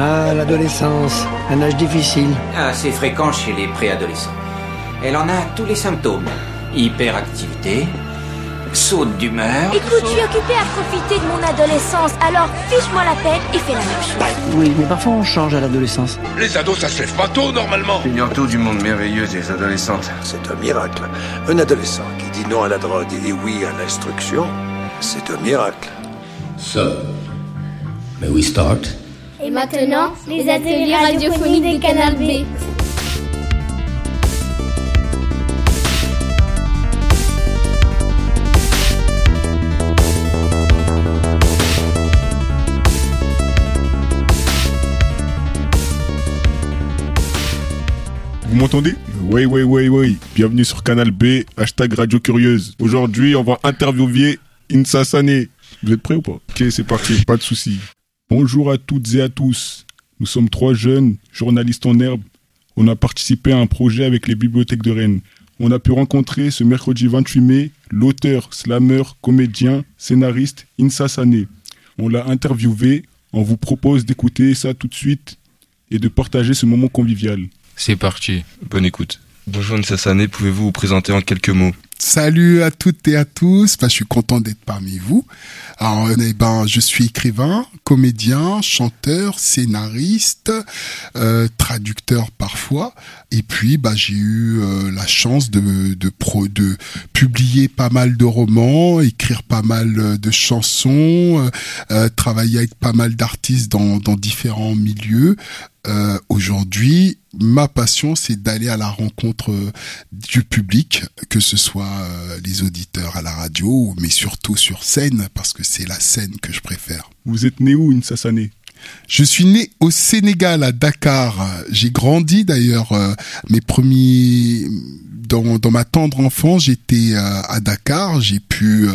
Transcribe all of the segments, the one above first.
Ah, l'adolescence, un âge difficile. Assez fréquent chez les préadolescents. Elle en a tous les symptômes. Hyperactivité, saute d'humeur... Écoute, je suis occupée à profiter de mon adolescence, alors fiche-moi la paix et fais la même chose. Oui, mais parfois on change à l'adolescence. Les ados, ça se lève pas tôt, normalement. Ignore tout du monde merveilleux des adolescentes. C'est un miracle. Un adolescent qui dit non à la drogue et dit oui à l'instruction, c'est un miracle. So, may we start? Et maintenant, les ateliers radiophoniques de Canal B. Vous m'entendez ? Oui. Bienvenue sur Canal B, #Radio Curieuse. Aujourd'hui, on va interviewer Insa Sané. Vous êtes prêts ou pas ? Ok, c'est parti, pas de soucis. Bonjour à toutes et à tous. Nous sommes 3 jeunes journalistes en herbe. On a participé à un projet avec les bibliothèques de Rennes. On a pu rencontrer ce mercredi 28 mai l'auteur, slameur, comédien, scénariste Insa Sané. On l'a interviewé. On vous propose d'écouter ça tout de suite et de partager ce moment convivial. C'est parti, bonne écoute. Bonjour Insa Sané, pouvez-vous vous présenter en quelques mots ? Salut à toutes et à tous, je suis content d'être parmi vous. Alors, je suis écrivain, comédien, chanteur, scénariste, traducteur parfois. Et puis, j'ai eu la chance de publier pas mal de romans, écrire pas mal de chansons, travailler avec pas mal d'artistes dans différents milieux. Aujourd'hui, ma passion, c'est d'aller à la rencontre du public, que ce soit les auditeurs à la radio, mais surtout sur scène, parce que c'est la scène que je préfère. Vous êtes né où, Insa Sané ? Je suis né au Sénégal, à Dakar. J'ai grandi d'ailleurs, mes premiers... Dans ma tendre enfance, j'étais à Dakar. J'ai pu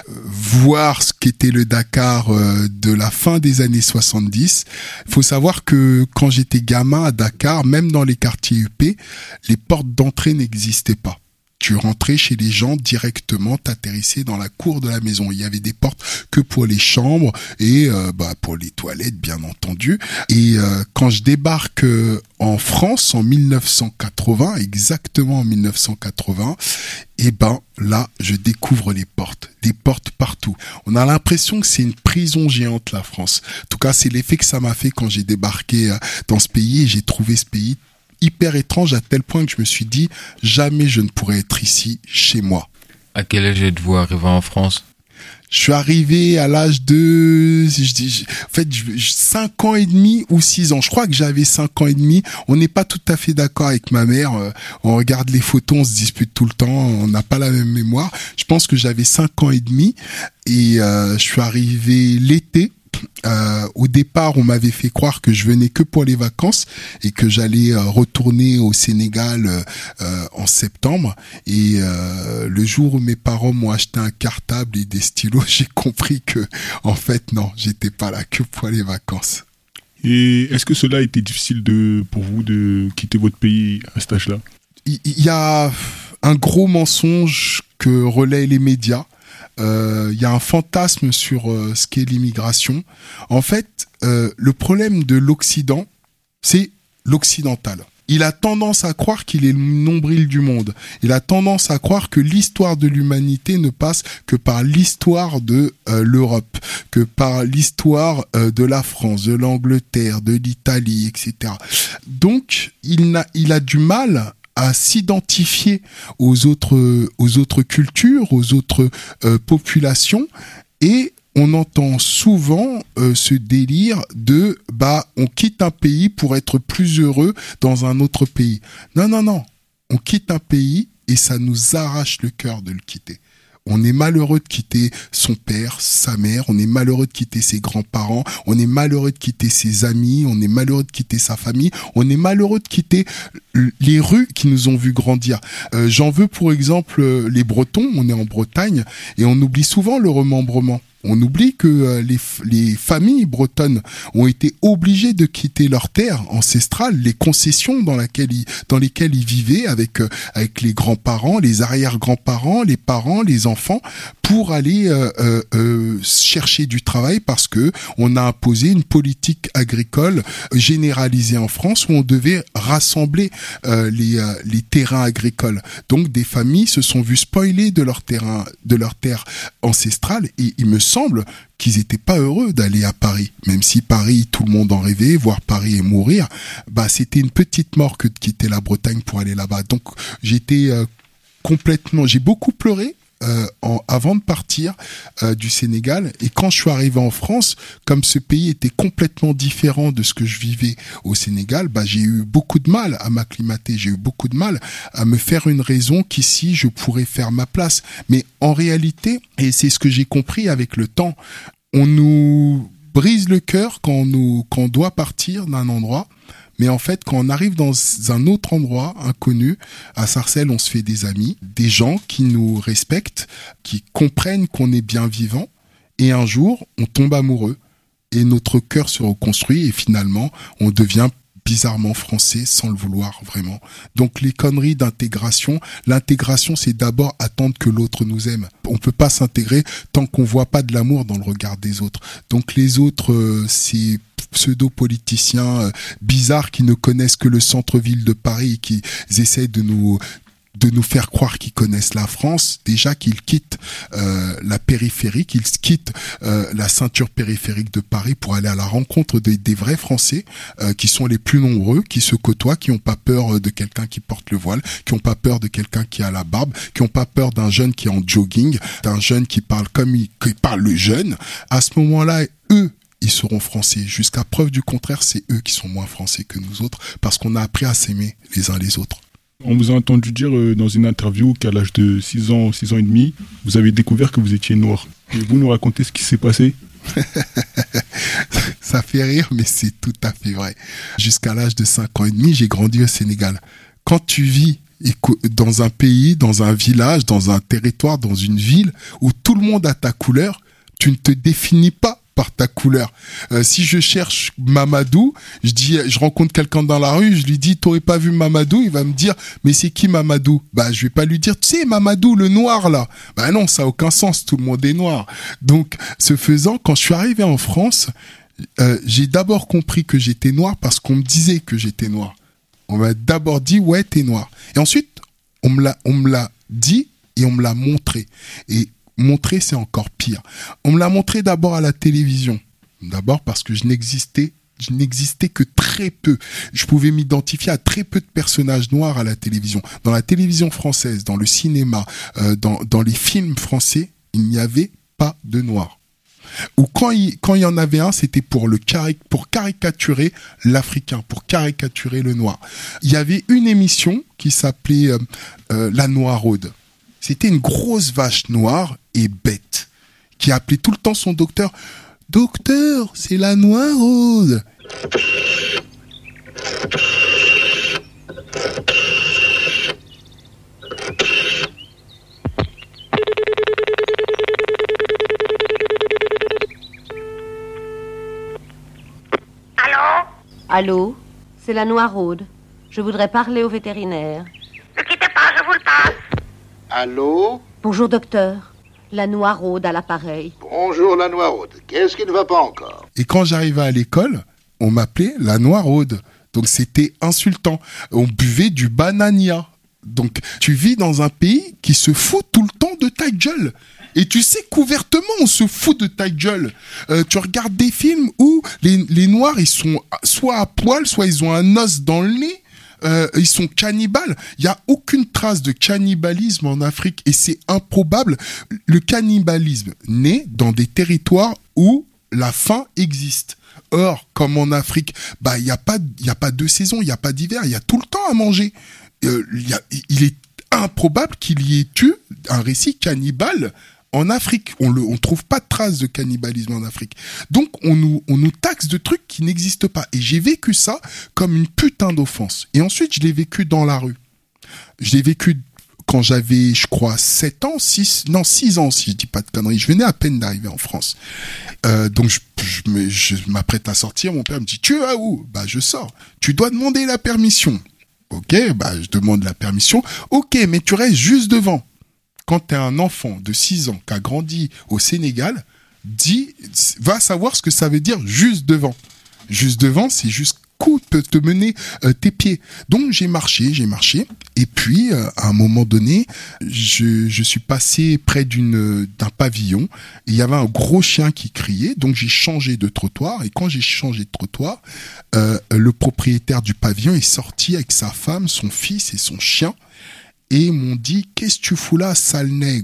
voir ce qu'était le Dakar de la fin des années 70. Il faut savoir que quand j'étais gamin à Dakar, même dans les quartiers UP, les portes d'entrée n'existaient pas. Tu rentrais chez les gens directement, t'atterrissais dans la cour de la maison. Il y avait des portes que pour les chambres et pour les toilettes, bien entendu. Et quand je débarque en France en 1980, exactement en 1980, là, je découvre les portes, des portes partout. On a l'impression que c'est une prison géante, la France. En tout cas, c'est l'effet que ça m'a fait quand j'ai débarqué dans ce pays et j'ai trouvé ce pays hyper étrange à tel point que je me suis dit jamais je ne pourrais être ici chez moi. À quel âge êtes-vous arrivé en France ? Je suis arrivé à l'âge de 5 ans et demi ou 6 ans. Je crois que j'avais 5 ans et demi. On n'est pas tout à fait d'accord avec ma mère. On regarde les photos, on se dispute tout le temps. On n'a pas la même mémoire. Je pense que j'avais 5 ans et demi et je suis arrivé l'été. Au départ, on m'avait fait croire que je venais que pour les vacances et que j'allais retourner au Sénégal en septembre. Et le jour où mes parents m'ont acheté un cartable et des stylos, j'ai compris que, en fait, non, j'étais pas là que pour les vacances. Et est-ce que cela a été difficile pour vous de quitter votre pays à cet âge-là ? Il y a un gros mensonge que relaient les médias. Il y a un fantasme sur ce qu'est l'immigration. En fait, le problème de l'Occident, c'est l'occidental. Il a tendance à croire qu'il est le nombril du monde. Il a tendance à croire que l'histoire de l'humanité ne passe que par l'histoire de l'Europe, que par l'histoire de la France, de l'Angleterre, de l'Italie, etc. Donc, il a du mal à s'identifier aux autres cultures, aux autres populations, et on entend souvent ce délire de on quitte un pays pour être plus heureux dans un autre pays. Non, on quitte un pays et ça nous arrache le cœur de le quitter. On est malheureux de quitter son père, sa mère, on est malheureux de quitter ses grands-parents, on est malheureux de quitter ses amis, on est malheureux de quitter sa famille, on est malheureux de quitter les rues qui nous ont vu grandir. J'en veux pour exemple les Bretons, on est en Bretagne et on oublie souvent le remembrement. On oublie que les familles bretonnes ont été obligées de quitter leur terre ancestrale, les concessions dans lesquelles ils vivaient avec les grands-parents, les arrière-grands-parents, les parents, les enfants, pour aller chercher du travail parce que on a imposé une politique agricole généralisée en France où on devait rassembler les terrains agricoles. Donc des familles se sont vues spoiler de leur terrain, de leur terre ancestrale, et il me semble qu'ils étaient pas heureux d'aller à Paris, même si Paris, tout le monde en rêvait, voir Paris et mourir, bah c'était une petite mort que de quitter la Bretagne pour aller là-bas. Donc j'étais j'ai beaucoup pleuré avant de partir du Sénégal, et quand je suis arrivé en France, comme ce pays était complètement différent de ce que je vivais au Sénégal, bah j'ai eu beaucoup de mal à m'acclimater, j'ai eu beaucoup de mal à me faire une raison qu'ici je pourrais faire ma place. Mais en réalité, et c'est ce que j'ai compris avec le temps, on nous brise le cœur quand on doit partir d'un endroit. Mais en fait, quand on arrive dans un autre endroit inconnu, à Sarcelles, on se fait des amis, des gens qui nous respectent, qui comprennent qu'on est bien vivant. Et un jour, on tombe amoureux et notre cœur se reconstruit et finalement, on devient bizarrement français sans le vouloir vraiment. Donc les conneries d'intégration, l'intégration c'est d'abord attendre que l'autre nous aime. On peut pas s'intégrer tant qu'on voit pas de l'amour dans le regard des autres. Donc les autres, c'est pseudo-politiciens bizarres qui ne connaissent que le centre-ville de Paris et qui essaient de nous faire croire qu'ils connaissent la France, déjà qu'ils quittent la périphérie, qu'ils quittent la ceinture périphérique de Paris pour aller à la rencontre des vrais Français qui sont les plus nombreux, qui se côtoient, qui n'ont pas peur de quelqu'un qui porte le voile, qui n'ont pas peur de quelqu'un qui a la barbe, qui n'ont pas peur d'un jeune qui est en jogging, d'un jeune qui parle comme il parle le jeune. À ce moment-là, eux, ils seront français. Jusqu'à preuve du contraire, c'est eux qui sont moins français que nous autres parce qu'on a appris à s'aimer les uns les autres. On vous a entendu dire dans une interview qu'à l'âge de 6 ans et demi, vous avez découvert que vous étiez noir. Pouvez-vous nous raconter ce qui s'est passé ? Ça fait rire, mais c'est tout à fait vrai. Jusqu'à l'âge de 5 ans et demi, j'ai grandi au Sénégal. Quand tu vis dans un pays, dans un village, dans un territoire, dans une ville où tout le monde a ta couleur, tu ne te définis pas par ta couleur. Si je cherche Mamadou, je rencontre quelqu'un dans la rue, je lui dis t'aurais pas vu Mamadou, il va me dire mais c'est qui Mamadou? Bah je vais pas lui dire tu sais Mamadou le noir là. Bah non, ça a aucun sens, tout le monde est noir. Donc ce faisant, quand je suis arrivé en France, j'ai d'abord compris que j'étais noir parce qu'on me disait que j'étais noir. On m'a d'abord dit ouais t'es noir. Et ensuite on me l'a dit et on me l'a montré. Et montrer, c'est encore pire. On me l'a montré d'abord à la télévision. D'abord parce que je n'existais que très peu. Je pouvais m'identifier à très peu de personnages noirs à la télévision. Dans la télévision française, dans le cinéma, dans les films français, il n'y avait pas de noirs. Ou quand il y en avait un, c'était pour caricaturer l'Africain, pour caricaturer le noir. Il y avait une émission qui s'appelait La Noiraude. C'était une grosse vache noire et bête qui appelait tout le temps son docteur. Docteur, c'est la Noiraude. Allô, c'est la Noiraude. Je voudrais parler au vétérinaire. Ne quittez pas, je vous le passe. Allô ? Bonjour docteur, la Noiraude à l'appareil. Bonjour la Noiraude, qu'est-ce qui ne va pas encore ? Et quand j'arrivais à l'école, on m'appelait la Noiraude. Donc c'était insultant. On buvait du banania. Donc tu vis dans un pays qui se fout tout le temps de ta gueule. Et tu sais qu'ouvertement on se fout de ta gueule. Tu regardes des films où les Noirs ils sont soit à poil, soit ils ont un os dans le nez. Ils sont cannibales. Il y a aucune trace de cannibalisme en Afrique et c'est improbable. Le cannibalisme naît dans des territoires où la faim existe. Or, comme en Afrique, bah il y a pas de saison, il y a pas d'hiver, il y a tout le temps à manger. Il est improbable qu'il y ait eu un récit cannibale en Afrique. On trouve pas de traces de cannibalisme en Afrique. Donc on nous taxe de trucs qui n'existent pas. Et j'ai vécu ça comme une putain d'offense. Et ensuite je l'ai vécu dans la rue. Je l'ai vécu quand j'avais, je crois, 6 ans si je dis pas de conneries. Je venais à peine d'arriver en France. Donc je m'apprête à sortir. Mon père me dit tu vas où? Bah je sors. Tu dois demander la permission. Ok, bah je demande la permission. Ok, mais tu restes juste devant. quand t'es un enfant de 6 ans qui a grandi au Sénégal, va savoir ce que ça veut dire juste devant. Juste devant, c'est jusqu'où peut te mener tes pieds. Donc j'ai marché, et puis à un moment donné, je suis passé près d'un pavillon, et il y avait un gros chien qui criait, donc j'ai changé de trottoir, et quand j'ai changé de trottoir, le propriétaire du pavillon est sorti avec sa femme, son fils et son chien, et ils m'ont dit « Qu'est-ce que tu fous là, sale nègre ?»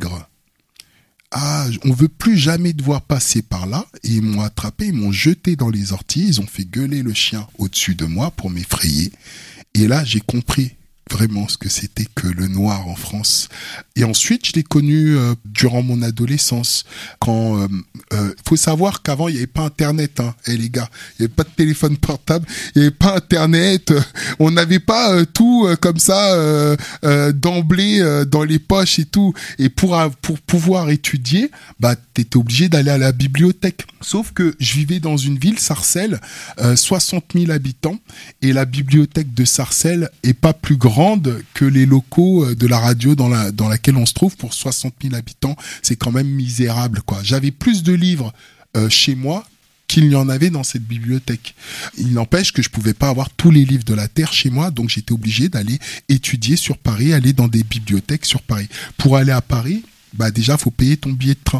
Ah, on veut plus jamais te voir passer par là. Et ils m'ont attrapé, ils m'ont jeté dans les orties, ils ont fait gueuler le chien au-dessus de moi pour m'effrayer. Et là, j'ai compris vraiment ce que c'était que le noir en France. Et ensuite, je l'ai connu durant mon adolescence. Quand faut savoir qu'avant, il n'y avait pas Internet, hein. Les gars, il n'y avait pas de téléphone portable, il n'y avait pas Internet, on n'avait pas tout comme ça d'emblée dans les poches et tout. Et pour pouvoir étudier, bah t'étais obligé d'aller à la bibliothèque. Sauf que je vivais dans une ville, Sarcelles, 60 000 habitants, et la bibliothèque de Sarcelles est pas plus grande que les locaux de la radio dans laquelle on se trouve. Pour 60 000 habitants, c'est quand même misérable, quoi. J'avais plus de livres chez moi qu'il y en avait dans cette bibliothèque. Il n'empêche que je pouvais pas avoir tous les livres de la Terre chez moi, donc j'étais obligé d'aller étudier sur Paris, aller dans des bibliothèques sur Paris. Pour aller à Paris, bah déjà, faut payer ton billet de train.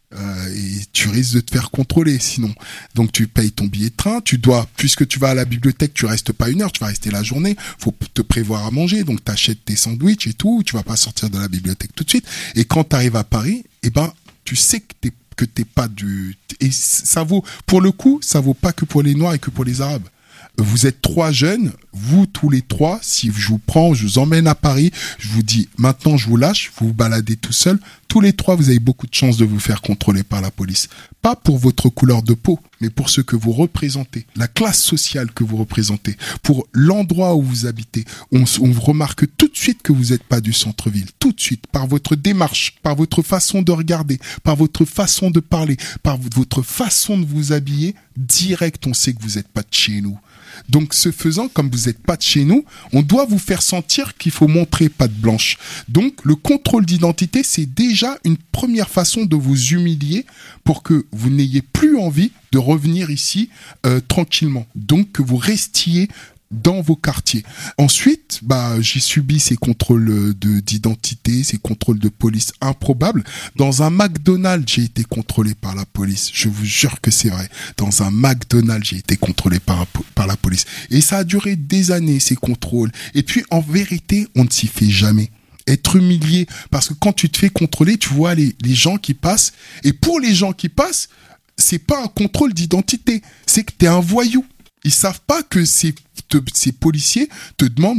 Et tu risques de te faire contrôler sinon. Donc tu payes ton billet de train, puisque tu vas à la bibliothèque, tu restes pas 1 heure, tu vas rester la journée, faut te prévoir à manger, donc t'achètes tes sandwichs et tout, tu vas pas sortir de la bibliothèque tout de suite. Et quand t'arrives à Paris, eh ben, tu sais que t'es pas et ça vaut, pour le coup, ça vaut pas que pour les Noirs et que pour les Arabes. Vous êtes 3 jeunes, vous tous les 3, si je vous prends, je vous emmène à Paris, je vous dis maintenant je vous lâche, vous vous baladez tout seul, tous les 3 vous avez beaucoup de chances de vous faire contrôler par la police. Pas pour votre couleur de peau, mais pour ce que vous représentez, la classe sociale que vous représentez, pour l'endroit où vous habitez. On remarque tout de suite que vous n'êtes pas du centre-ville, tout de suite, par votre démarche, par votre façon de regarder, par votre façon de parler, par votre façon de vous habiller, direct on sait que vous n'êtes pas de chez nous. Donc, ce faisant, comme vous n'êtes pas de chez nous, on doit vous faire sentir qu'il faut montrer patte blanche. Donc, le contrôle d'identité, c'est déjà une première façon de vous humilier pour que vous n'ayez plus envie de revenir ici tranquillement. Donc, que vous restiez dans vos quartiers. Ensuite, j'ai subi ces contrôles d'identité, ces contrôles de police improbables. Dans un McDonald's, j'ai été contrôlé par la police. Je vous jure que c'est vrai. Dans un McDonald's, j'ai été contrôlé par la police. Et ça a duré des années, ces contrôles. Et puis, en vérité, on ne s'y fait jamais. Être humilié, parce que quand tu te fais contrôler, tu vois les gens qui passent. Et pour les gens qui passent, c'est pas un contrôle d'identité. C'est que t'es un voyou. Ils savent pas que ces policiers te demandent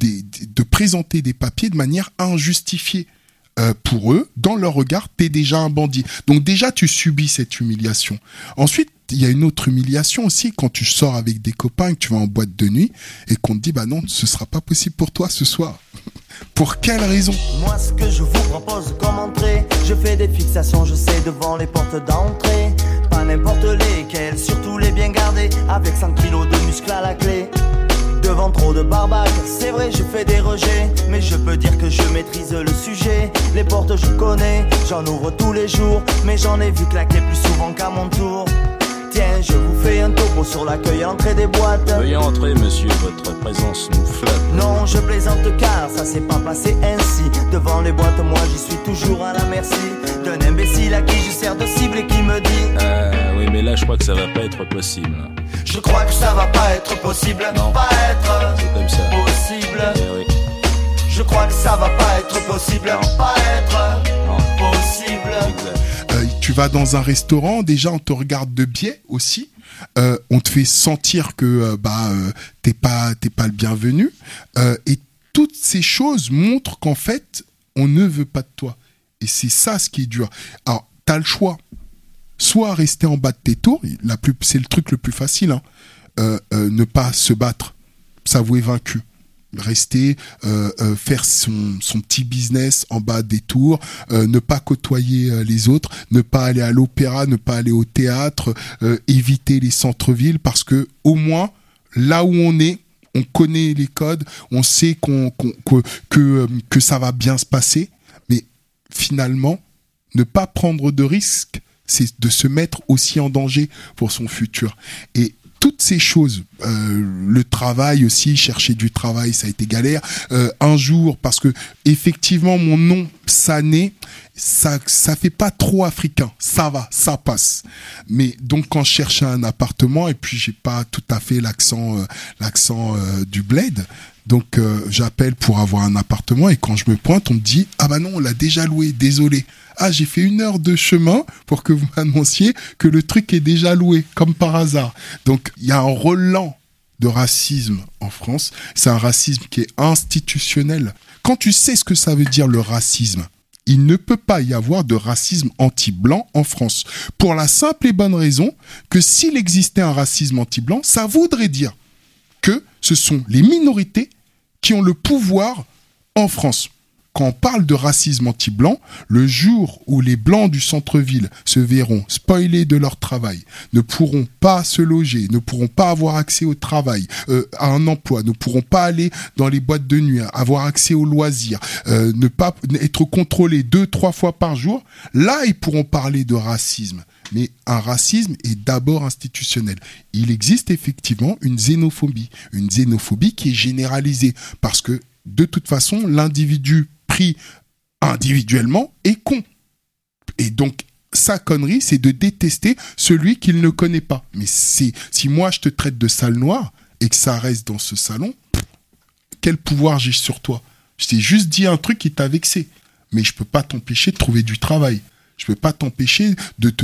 de présenter des papiers de manière injustifiée. Pour eux, dans leur regard, t'es déjà un bandit. Donc déjà, tu subis cette humiliation. Ensuite, il y a une autre humiliation aussi quand tu sors avec des copains et que tu vas en boîte de nuit et qu'on te dit bah non, ce sera pas possible pour toi ce soir. Pour quelle raison? Moi, ce que je vous propose comme entrée, je fais des fixations, je sais, devant les portes d'entrée. Pas n'importe lesquelles, surtout les bien gardées, avec 100 kilos de muscles à la clé. Devant trop de barbaques, c'est vrai, je fais des rejets, mais je peux dire que je maîtrise le sujet. Les portes je connais, j'en ouvre tous les jours, mais j'en ai vu claquer plus souvent qu'à mon tour. Tiens, je vous fais un topo sur l'accueil à l'entrée des boîtes. Veuillez entrer, monsieur, votre présence nous flatte. Non, je plaisante car ça s'est pas passé ainsi. Devant les boîtes, moi j'y suis toujours à la merci d'un imbécile à qui je sers de cible et qui me dit oui, mais là je crois que ça va pas être possible. Je crois que ça va pas être possible. Non, pas être c'est comme ça. Possible. Oui. Je crois que ça va pas être possible. Non. Pas être non. Possible. Exact. Tu vas dans un restaurant, déjà on te regarde de biais aussi. On te fait sentir que t'es pas le bienvenu. Et toutes ces choses montrent qu'en fait, on ne veut pas de toi. Et c'est ça ce qui est dur. Alors, t'as le choix. Soit rester en bas de tes tours, c'est le truc le plus facile, hein. Ne pas se battre, s'avouer vaincu. Rester, faire son petit business en bas des tours, ne pas côtoyer les autres, ne pas aller à l'opéra, ne pas aller au théâtre, éviter les centres-villes, parce que au moins, là où on est, on connaît les codes, on sait que ça va bien se passer. Mais finalement, ne pas prendre de risques, c'est de se mettre aussi en danger pour son futur. Et toutes ces choses, le travail aussi, chercher du travail, ça a été galère. Un jour, parce que effectivement, mon nom, Sané, ça fait pas trop africain. Ça va, ça passe. Mais donc, quand je cherchais un appartement, et puis j'ai pas tout à fait l'accent du bled, donc j'appelle pour avoir un appartement, et quand je me pointe, on me dit « Ah bah non, on l'a déjà loué, désolé. » Ah, j'ai fait 1 heure de chemin pour que vous m'annonciez que le truc est déjà loué, comme par hasard. Donc, il y a un relent de racisme en France. C'est un racisme qui est institutionnel. Quand tu sais ce que ça veut dire le racisme, il ne peut pas y avoir de racisme anti-blanc en France. Pour la simple et bonne raison que s'il existait un racisme anti-blanc, ça voudrait dire que ce sont les minorités qui ont le pouvoir en France. Quand on parle de racisme anti-blanc, le jour où les blancs du centre-ville se verront spoilés de leur travail, ne pourront pas se loger, ne pourront pas avoir accès au travail, à un emploi, ne pourront pas aller dans les boîtes de nuit, avoir accès aux loisirs, ne pas être contrôlés 2-3 fois par jour, là ils pourront parler de racisme. Mais un racisme est d'abord institutionnel. Il existe effectivement une xénophobie qui est généralisée parce que de toute façon, l'individu pris individuellement est con. Et donc, sa connerie, c'est de détester celui qu'il ne connaît pas. Mais si moi, je te traite de sale noir et que ça reste dans ce salon, quel pouvoir j'ai sur toi? Je t'ai juste dit un truc qui t'a vexé. Mais je peux pas t'empêcher de trouver du travail. Je peux pas t'empêcher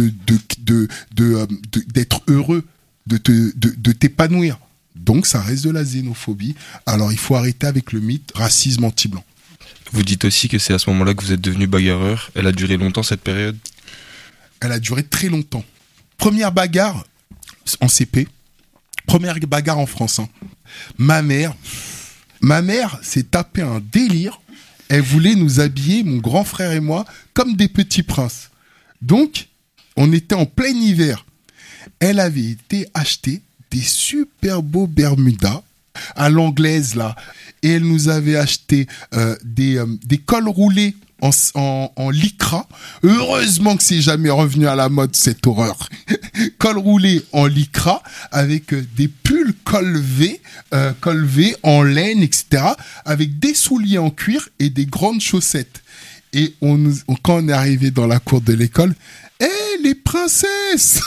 d'être heureux, de t'épanouir. Donc, ça reste de la xénophobie. Alors, il faut arrêter avec le mythe racisme anti-blanc. Vous dites aussi que c'est à ce moment-là que vous êtes devenu bagarreur. Elle a duré longtemps, cette période? Elle a duré très longtemps. Première bagarre en CP. Première bagarre en France. Hein. Ma mère s'est tapé un délire. Elle voulait nous habiller, mon grand frère et moi, comme des petits princes. Donc, on était en plein hiver. Elle avait été acheter des super beaux Bermudas à l'anglaise là, et elle nous avait acheté des cols roulés en lycra. Heureusement que c'est jamais revenu à la mode, cette horreur. Col roulé en lycra avec des pulls col V en laine, etc., avec des souliers en cuir et des grandes chaussettes. Et quand on est arrivé dans la cour de l'école, les princesses.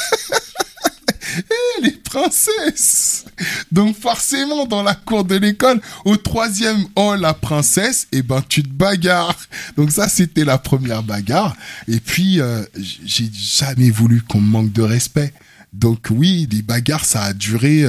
Les princesses. Donc forcément, dans la cour de l'école, au 3e, la princesse, tu te bagarres. Donc ça, c'était la première bagarre. Et puis, j'ai jamais voulu qu'on me manque de respect. Donc oui, les bagarres, ça a duré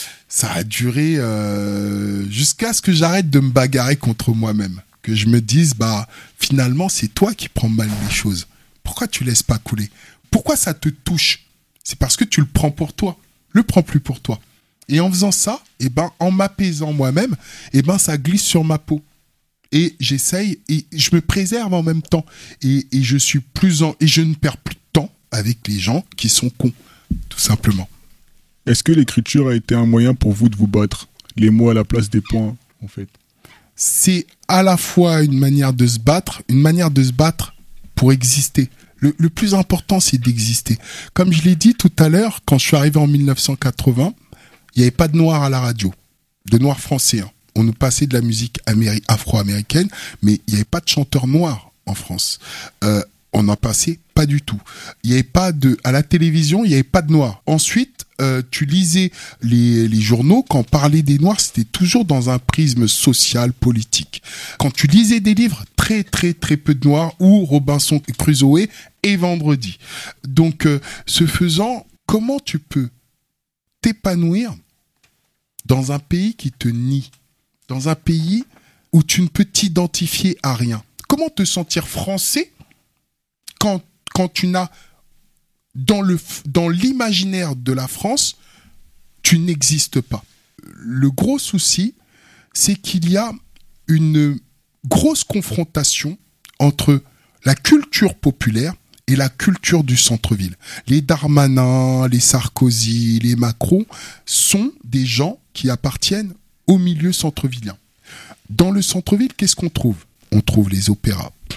jusqu'à ce que j'arrête de me bagarrer contre moi-même. Que je me dise, finalement, c'est toi qui prends mal les choses. Pourquoi tu laisses pas couler? Pourquoi ça te touche? C'est parce que tu le prends pour toi. Le prends plus pour toi. Et en faisant ça, en m'apaisant moi-même, ça glisse sur ma peau. Et j'essaye, et je me préserve en même temps. Et je ne perds plus de temps avec les gens qui sont cons, tout simplement. Est-ce que l'écriture a été un moyen pour vous de vous battre? Les mots à la place des points, en fait. C'est à la fois une manière de se battre pour exister. Le plus important, c'est d'exister. Comme je l'ai dit tout à l'heure, quand je suis arrivé en 1980, il n'y avait pas de noirs à la radio, de noirs français. Hein. On nous passait de la musique afro-américaine, mais il n'y avait pas de chanteurs noirs en France. On n'en passait pas du tout. Il n'y avait pas à la télévision, il n'y avait pas de noirs. Ensuite, tu lisais les journaux, quand on parlait des noirs, c'était toujours dans un prisme social, politique. Quand tu lisais des livres, très très très peu de noirs, ou Robinson Crusoe et Vendredi. Donc, ce faisant, comment tu peux t'épanouir dans un pays qui te nie, dans un pays où tu ne peux t'identifier à rien? Comment te sentir français quand tu n'as dans l'imaginaire de la France, tu n'existes pas. Le gros souci, c'est qu'il y a une grosse confrontation entre la culture populaire et la culture du centre-ville. Les Darmanin, les Sarkozy, les Macron sont des gens qui appartiennent au milieu centre-villien. Dans le centre-ville, qu'est-ce qu'on trouve? On trouve les opéras,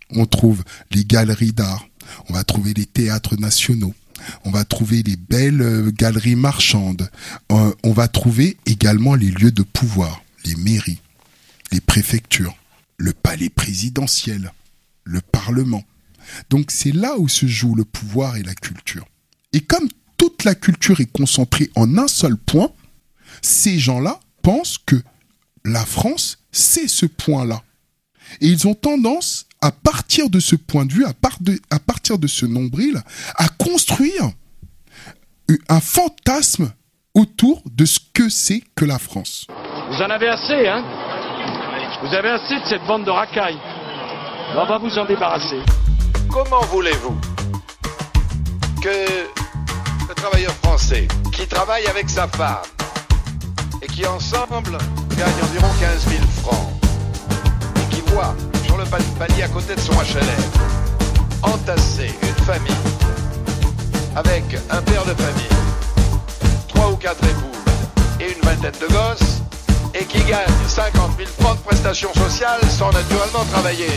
on trouve les galeries d'art, on va trouver les théâtres nationaux, on va trouver les belles galeries marchandes, on va trouver également les lieux de pouvoir, les mairies, les préfectures, le palais présidentiel, le parlement. Donc c'est là où se joue le pouvoir et la culture. Et comme toute la culture est concentrée en un seul point, ces gens-là pensent que la France, c'est ce point-là. Et ils ont tendance, à partir de ce point de vue, à partir de ce nombril, à construire un fantasme autour de ce que c'est que la France. Vous en avez assez, hein? Vous avez assez de cette bande de racailles. On va vous en débarrasser. Comment voulez-vous que le travailleur français qui travaille avec sa femme et qui ensemble gagne environ 15 000 francs et qui voit sur le palier à côté de son HLM entasser une famille avec un père de famille, 3 ou 4 épouses et une vingtaine de gosses et qui gagne 50 000 francs de prestations sociales sans naturellement travailler.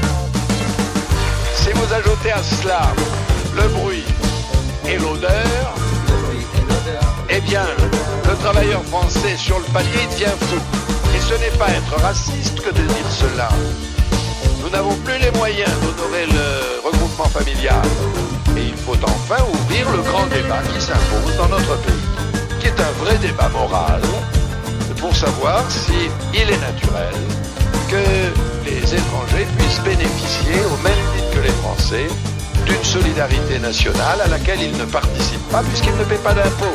Si vous ajoutez à cela le bruit et l'odeur, eh bien, le travailleur français sur le palier devient fou. Et ce n'est pas être raciste que de dire cela. Nous n'avons plus les moyens d'honorer le regroupement familial. Et il faut enfin ouvrir le grand débat qui s'impose dans notre pays, qui est un vrai débat moral, pour savoir si il est naturel que les étrangers puissent bénéficier, au même titre que les Français, d'une solidarité nationale à laquelle ils ne participent pas puisqu'ils ne paient pas d'impôts.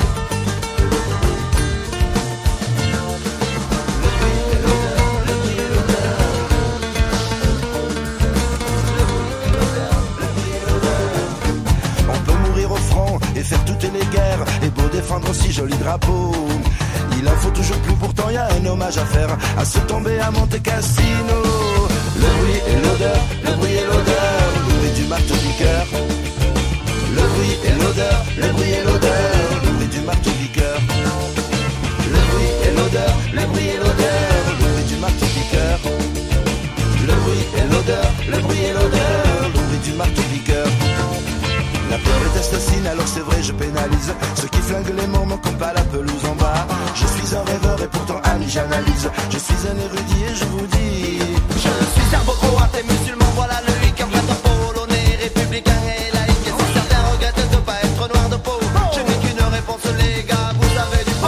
On peut mourir au front et faire toutes les guerres, et beau défendre si joli drapeau. Il en faut toujours plus, pourtant y a un hommage à faire, à se tomber à Monte Cassino. Le bruit et l'odeur, le bruit et l'odeur, le bruit du marteau-piqueur. Le bruit et l'odeur, le bruit et l'odeur, le bruit du marteau-piqueur. Le bruit et l'odeur, le bruit et l'odeur, le bruit du marteau-piqueur. Le bruit et l'odeur, le bruit et l'odeur, le bruit du marteau-piqueur. La peur est assassine, alors c'est vrai, je pénalise ceux qui flinguent les morts, comme pas la pelouse en bas. Je suis un rêveur et pourtant ami, j'analyse. Je suis un érudit et je vous dis, je suis serbo-croate et musulman, voilà le week-end polonais, républicain et laïque. Et si certains regrettent de pas être noir de peau, je n'ai qu'une réponse, les gars, vous avez du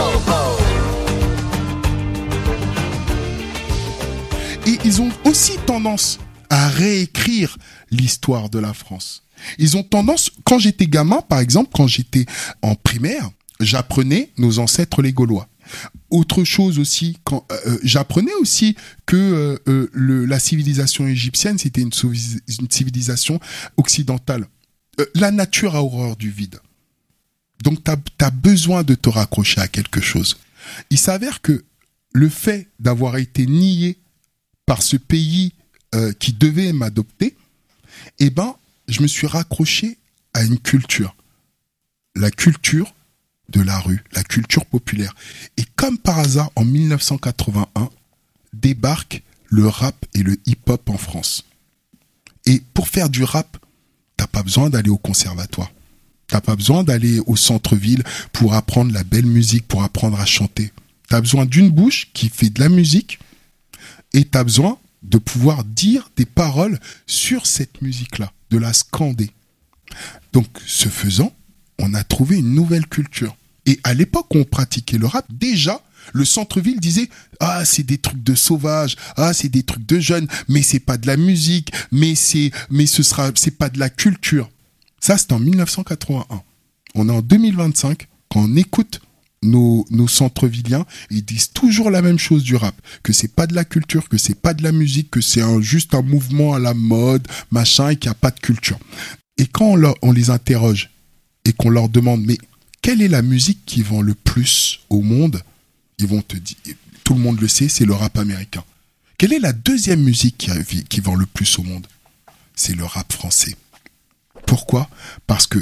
beau. Et ils ont aussi tendance à réécrire l'histoire de la France. Ils ont tendance, quand j'étais gamin, par exemple, quand j'étais en primaire, j'apprenais nos ancêtres les Gaulois. Autre chose aussi, j'apprenais aussi que la civilisation égyptienne, c'était une civilisation occidentale. La nature a horreur du vide. Donc, t'as besoin de te raccrocher à quelque chose. Il s'avère que le fait d'avoir été nié par ce pays qui devait m'adopter, eh ben, je me suis raccroché à une culture. La culture de la rue, la culture populaire. Et comme par hasard, en 1981, débarque le rap et le hip-hop en France. Et pour faire du rap, t'as pas besoin d'aller au conservatoire. T'as pas besoin d'aller au centre-ville pour apprendre la belle musique, pour apprendre à chanter. T'as besoin d'une bouche qui fait de la musique et t'as besoin de pouvoir dire des paroles sur cette musique-là, de la scander. Donc, ce faisant, on a trouvé une nouvelle culture. Et à l'époque où on pratiquait le rap, déjà, le centre-ville disait « Ah, c'est des trucs de sauvages, ah, c'est des trucs de jeunes, mais c'est pas de la musique, c'est pas de la culture. » Ça, c'est en 1981. On est en 2025, quand on écoute nos centre-villiens, ils disent toujours la même chose du rap, que c'est pas de la culture, que c'est pas de la musique, que c'est juste un mouvement à la mode, machin, et qu'il n'y a pas de culture. Et quand on les interroge et qu'on leur demande mais quelle est la musique qui vend le plus au monde, ils vont te dire, tout le monde le sait, c'est le rap américain. Quelle est la deuxième musique qui vend le plus au monde? C'est le rap français. Pourquoi? Parce que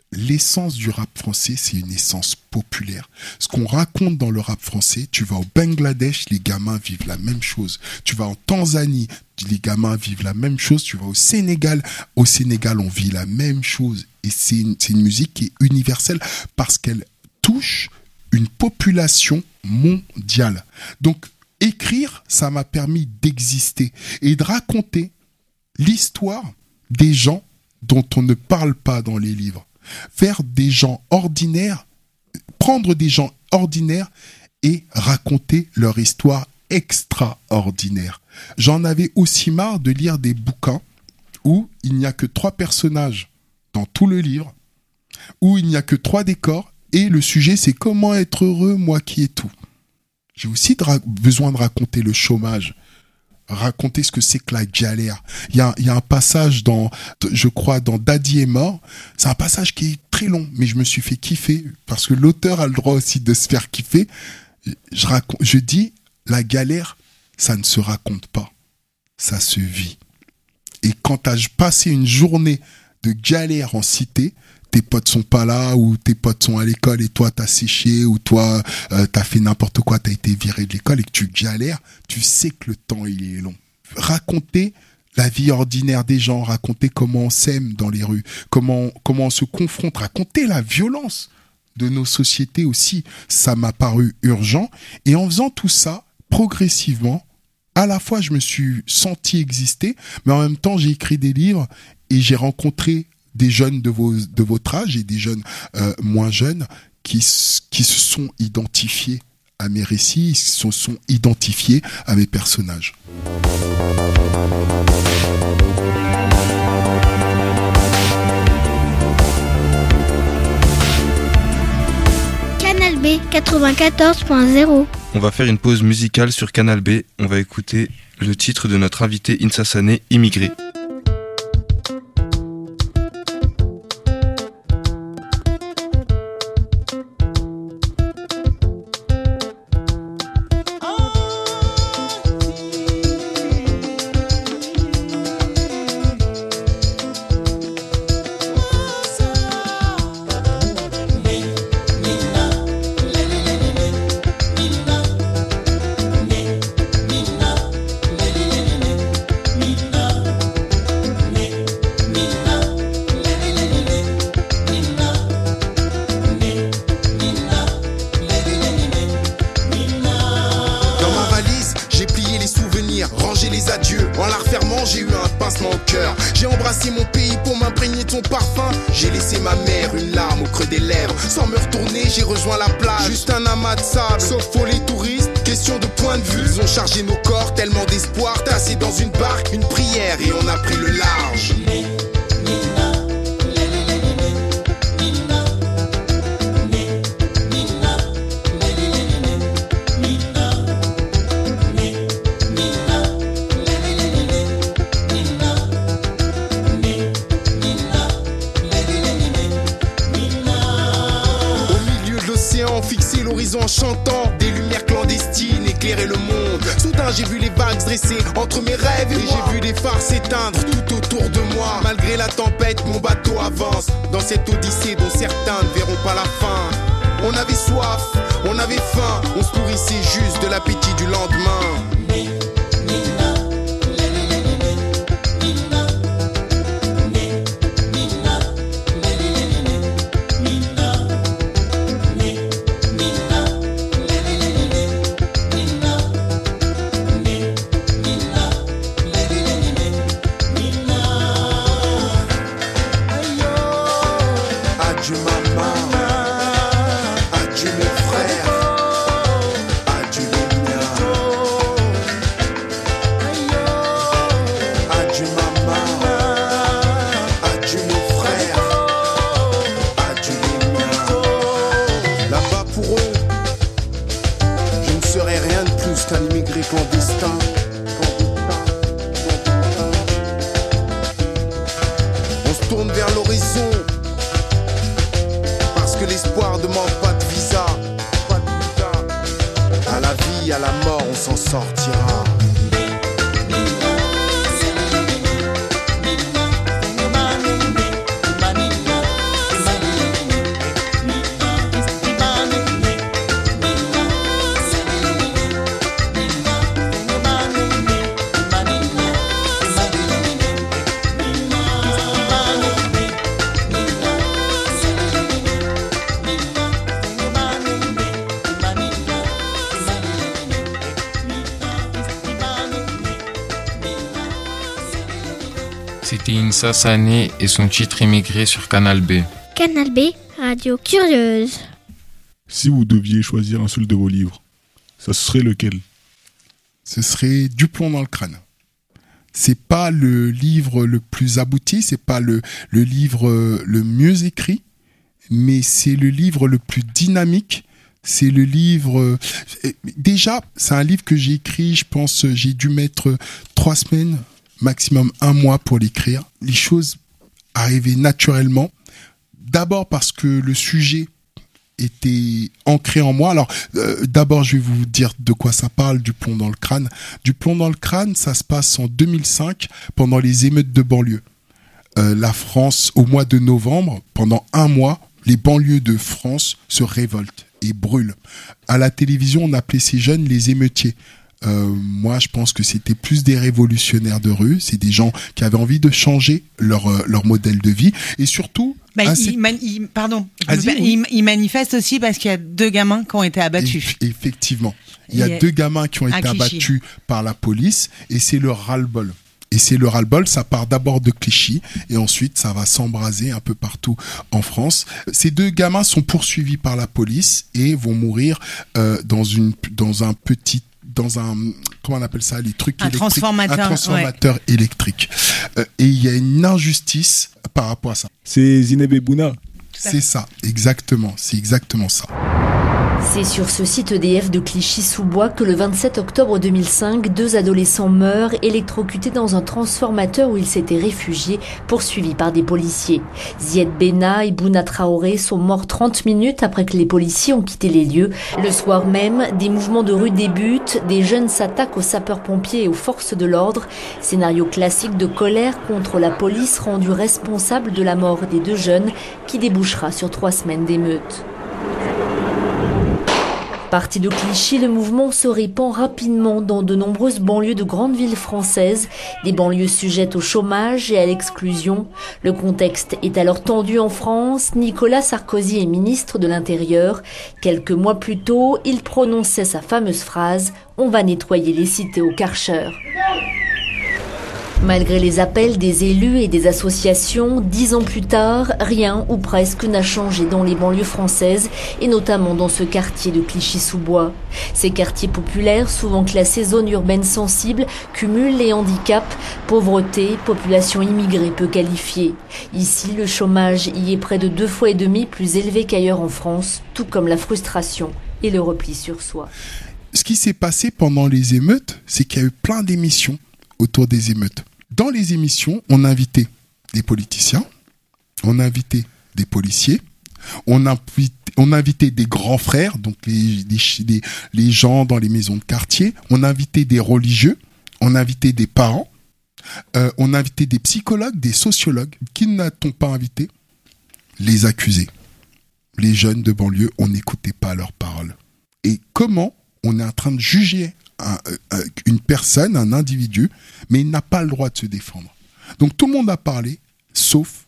l'essence du rap français, c'est une essence populaire. Ce qu'on raconte dans le rap français, tu vas au Bangladesh, les gamins vivent la même chose. Tu vas en Tanzanie, les gamins vivent la même chose. Tu vas au Sénégal, on vit la même chose. Et c'est une musique qui est universelle parce qu'elle touche une population mondiale. Donc, écrire, ça m'a permis d'exister et de raconter l'histoire des gens dont on ne parle pas dans les livres. Faire des gens ordinaires, prendre des gens ordinaires et raconter leur histoire extraordinaire. J'en avais aussi marre de lire des bouquins où il n'y a que 3 personnages dans tout le livre, où il n'y a que 3 décors, et le sujet c'est comment être heureux, moi qui ai tout. J'ai aussi besoin de raconter le chômage, raconter ce que c'est que la galère. Il y a un passage je crois, dans Daddy est mort. C'est un passage qui est très long, mais je me suis fait kiffer, parce que l'auteur a le droit aussi de se faire kiffer. Je dis, la galère, ça ne se raconte pas, ça se vit. Et quand tu as passé une journée de galère en cité, tes potes sont pas là, ou tes potes sont à l'école et toi t'as séché, ou toi t'as fait n'importe quoi, t'as été viré de l'école et que tu galères, tu sais que le temps il est long. Raconter la vie ordinaire des gens, raconter comment on s'aime dans les rues, comment on se confronte, raconter la violence de nos sociétés aussi, ça m'a paru urgent. Et en faisant tout ça, progressivement, à la fois je me suis senti exister, mais en même temps j'ai écrit des livres et j'ai rencontré des jeunes de votre âge et des jeunes moins jeunes qui se sont identifiés à mes récits, se sont identifiés à mes personnages. Canal B 94.0. On va faire une pause musicale sur Canal B. On va écouter le titre de notre invité Insa Sané, Immigré. Chargé nos corps, tellement d'espoir, tassé dans une barque, une prière et on a pris le large. Au milieu de l'océan, fixer l'horizon en chantant, des lumières clandestines éclairer le monde. Soudain j'ai vu les vagues se dresser entre mes rêves et j'ai vu des phares s'éteindre tout autour de moi. Malgré la tempête, mon bateau avance dans cette odyssée dont certains ne verront pas la fin. On avait soif, on avait faim, on se nourrissait juste de l'appétit du lendemain. C'était Insa Sané et son titre Immigré sur Canal B. Canal B, radio curieuse. Si vous deviez choisir un seul de vos livres, ça serait lequel ? Ce serait Du plomb dans le crâne. C'est pas le livre le plus abouti, c'est pas le livre le mieux écrit, mais c'est le livre le plus dynamique. C'est le livre... Déjà, c'est un livre que j'ai écrit, je pense, j'ai dû mettre 3 semaines, maximum 1 mois pour l'écrire. Les choses arrivaient naturellement. D'abord parce que le sujet était ancré en moi. Alors, d'abord, je vais vous dire de quoi ça parle, Du plomb dans le crâne. Du plomb dans le crâne, ça se passe en 2005, pendant les émeutes de banlieue. La France, au mois de novembre, pendant 1 mois, les banlieues de France se révoltent et brûlent. À la télévision, on appelait ces jeunes les émeutiers. Moi, je pense que c'était plus des révolutionnaires de rue. C'est des gens qui avaient envie de changer leur modèle de vie. Et surtout... ils manifestent aussi parce qu'il y a 2 gamins qui ont été abattus. Effectivement. Il y a 2 gamins qui ont été abattus par la police et c'est le ras-le-bol. Et c'est le ras-le-bol, ça part d'abord de Clichy et ensuite ça va s'embraser un peu partout en France. Ces 2 gamins sont poursuivis par la police et vont mourir dans un comment on appelle ça, les trucs électriques, un transformateur électrique. Et il y a une injustice par rapport à ça. C'est Zineb et Bouna. C'est ça, exactement. C'est exactement ça. C'est sur ce site EDF de Clichy-sous-Bois que le 27 octobre 2005, 2 adolescents meurent électrocutés dans un transformateur où ils s'étaient réfugiés, poursuivis par des policiers. Zied Benna et Bouna Traoré sont morts 30 minutes après que les policiers ont quitté les lieux. Le soir même, des mouvements de rue débutent, des jeunes s'attaquent aux sapeurs-pompiers et aux forces de l'ordre. Scénario classique de colère contre la police rendue responsable de la mort des 2 jeunes qui débouchera sur 3 semaines d'émeutes. Parti de Clichy, le mouvement se répand rapidement dans de nombreuses banlieues de grandes villes françaises, des banlieues sujettes au chômage et à l'exclusion. Le contexte est alors tendu en France. Nicolas Sarkozy est ministre de l'Intérieur. Quelques mois plus tôt, il prononçait sa fameuse phrase « On va nettoyer les cités au Karcher ». Malgré les appels des élus et des associations, 10 ans plus tard, rien ou presque n'a changé dans les banlieues françaises et notamment dans ce quartier de Clichy-sous-Bois. Ces quartiers populaires, souvent classés zones urbaines sensibles, cumulent les handicaps, pauvreté, population immigrée peu qualifiée. Ici, le chômage y est près de 2,5 fois plus élevé qu'ailleurs en France, tout comme la frustration et le repli sur soi. Ce qui s'est passé pendant les émeutes, c'est qu'il y a eu plein d'émissions autour des émeutes. Dans les émissions, on invitait des politiciens, on invitait des policiers, on invitait des grands frères, donc les gens dans les maisons de quartier, on invitait des religieux, on invitait des parents, on invitait des psychologues, des sociologues. Qui n'a-t-on pas invité ? Les accusés. Les jeunes de banlieue, on n'écoutait pas leurs paroles. Et comment on est en train de juger une personne, un individu, mais il n'a pas le droit de se défendre. Donc tout le monde a parlé, sauf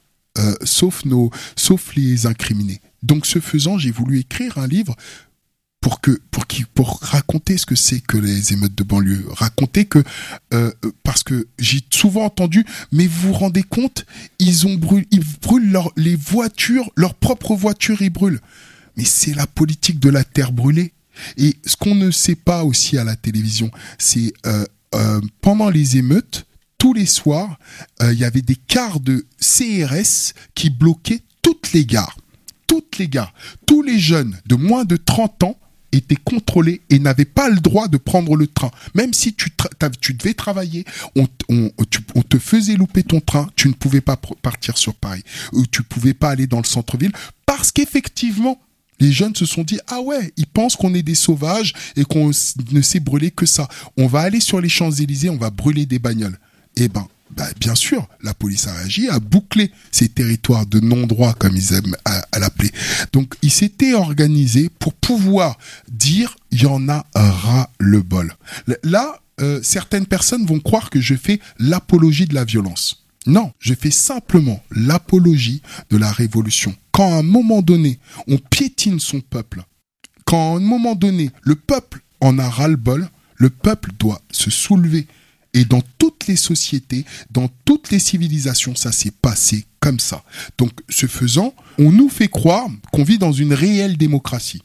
les incriminés. Donc ce faisant, j'ai voulu écrire un livre pour raconter ce que c'est que les émeutes de banlieue, raconter que parce que j'ai souvent entendu, mais vous vous rendez compte, ils brûlent les voitures, leurs propres voitures, ils brûlent. Mais c'est la politique de la terre brûlée. Et ce qu'on ne sait pas aussi à la télévision, c'est pendant les émeutes, tous les soirs, il y avait des cars de CRS qui bloquaient toutes les gares. Toutes les gares. Tous les jeunes de moins de 30 ans étaient contrôlés et n'avaient pas le droit de prendre le train. Même si tu devais travailler, on te faisait louper ton train, tu ne pouvais pas partir sur Paris. Ou tu ne pouvais pas aller dans le centre-ville parce qu'effectivement, les jeunes se sont dit, ah ouais, ils pensent qu'on est des sauvages et qu'on ne sait brûler que ça. On va aller sur les Champs-Élysées, on va brûler des bagnoles. Eh ben, bien sûr, la police a réagi, a bouclé ces territoires de non-droit, comme ils aiment à l'appeler. Donc, ils s'étaient organisés pour pouvoir dire, il y en a ras-le-bol. Là, certaines personnes vont croire que je fais l'apologie de la violence. Non, je fais simplement l'apologie de la révolution. Quand à un moment donné, on piétine son peuple, quand à un moment donné, le peuple en a ras-le-bol, le peuple doit se soulever Et dans toutes les sociétés, dans toutes les civilisations, ça s'est passé comme ça. Donc, ce faisant, on nous fait croire qu'on vit dans une réelle démocratie.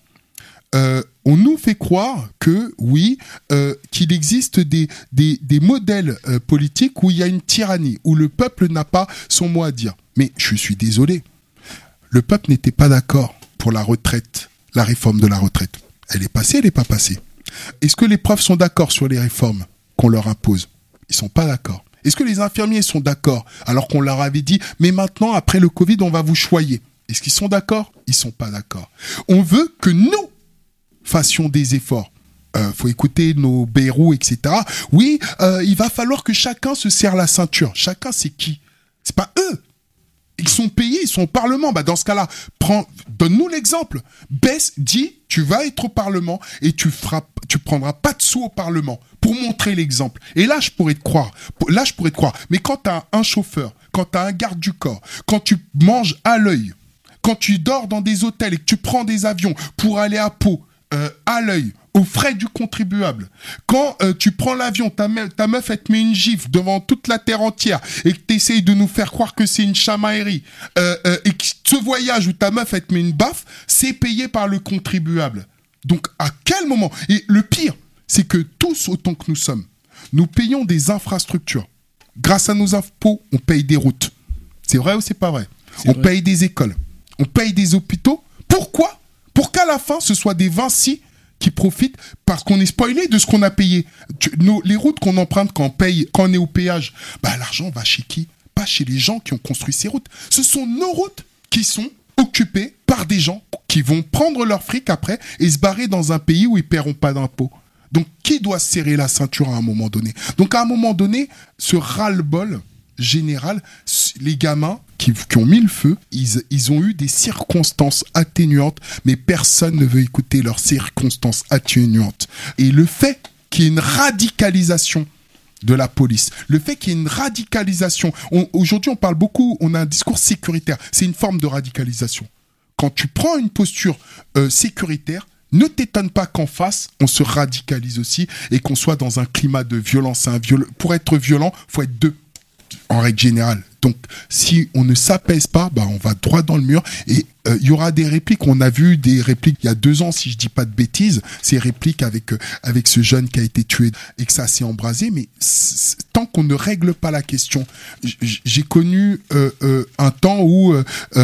On nous fait croire que, oui, qu'il existe des modèles politiques où il y a une tyrannie, où le peuple n'a pas son mot à dire. Mais je suis désolé, le peuple n'était pas d'accord pour la retraite, la réforme de la retraite. Elle est passée, elle n'est pas passée. Est-ce que les profs sont d'accord sur les réformes qu'on leur impose? Ils sont pas d'accord. Est-ce que les infirmiers sont d'accord alors qu'on leur avait dit mais maintenant après le Covid on va vous choyer? Est-ce qu'ils sont d'accord? Ils sont pas d'accord. On veut que nous fassions des efforts. Faut écouter nos Bérou, etc. Oui, il va falloir que chacun se serre la ceinture. Chacun, c'est qui? C'est pas eux. Ils sont payés, ils sont au Parlement. Bah dans ce cas-là, donne-nous l'exemple. Baisse, dis, tu vas être au Parlement et tu prendras pas de sous au Parlement pour montrer l'exemple. Et là, je pourrais te croire. Mais quand t'as un chauffeur, quand t'as un garde du corps, quand tu manges à l'œil, quand tu dors dans des hôtels et que tu prends des avions pour aller à Pau, à l'œil, aux frais du contribuable. Quand tu prends l'avion, ta meuf, elle te met une gifle devant toute la terre entière et que tu essayes de nous faire croire que c'est une chamaillerie et que ce voyage où ta meuf, elle te met une baffe, c'est payé par le contribuable. Donc, à quel moment? Et le pire, c'est que tous, autant que nous sommes, nous payons des infrastructures. Grâce à nos impôts, on paye des routes. C'est vrai ou c'est pas vrai? On paye des écoles. On paye des hôpitaux. Pourquoi? Pour qu'à la fin, ce soit des Vinci qui profitent parce qu'on est spoilé de ce qu'on a payé. Les routes qu'on emprunte quand on est au péage, bah, l'argent va chez qui? Pas chez les gens qui ont construit ces routes. Ce sont nos routes qui sont occupées par des gens qui vont prendre leur fric après et se barrer dans un pays où ils paieront pas d'impôts. Donc, qui doit serrer la ceinture à un moment donné? Donc, à un moment donné, ce ras-le-bol général, les gamins qui ont mis le feu, ils ont eu des circonstances atténuantes, mais personne ne veut écouter leurs circonstances atténuantes. Et le fait qu'il y ait une radicalisation de la police, le fait qu'il y ait une radicalisation, aujourd'hui on parle beaucoup, on a un discours sécuritaire, c'est une forme de radicalisation. Quand tu prends une posture sécuritaire, ne t'étonne pas qu'en face, on se radicalise aussi et qu'on soit dans un climat de violence. Pour être violent, faut être deux, en règle générale. Donc, si on ne s'apaise pas, bah, on va droit dans le mur. Et il y aura des répliques. On a vu des répliques il y a 2 ans, si je dis pas de bêtises. Ces répliques avec ce jeune qui a été tué et que ça s'est embrasé. Mais tant qu'on ne règle pas la question, j'ai connu un temps où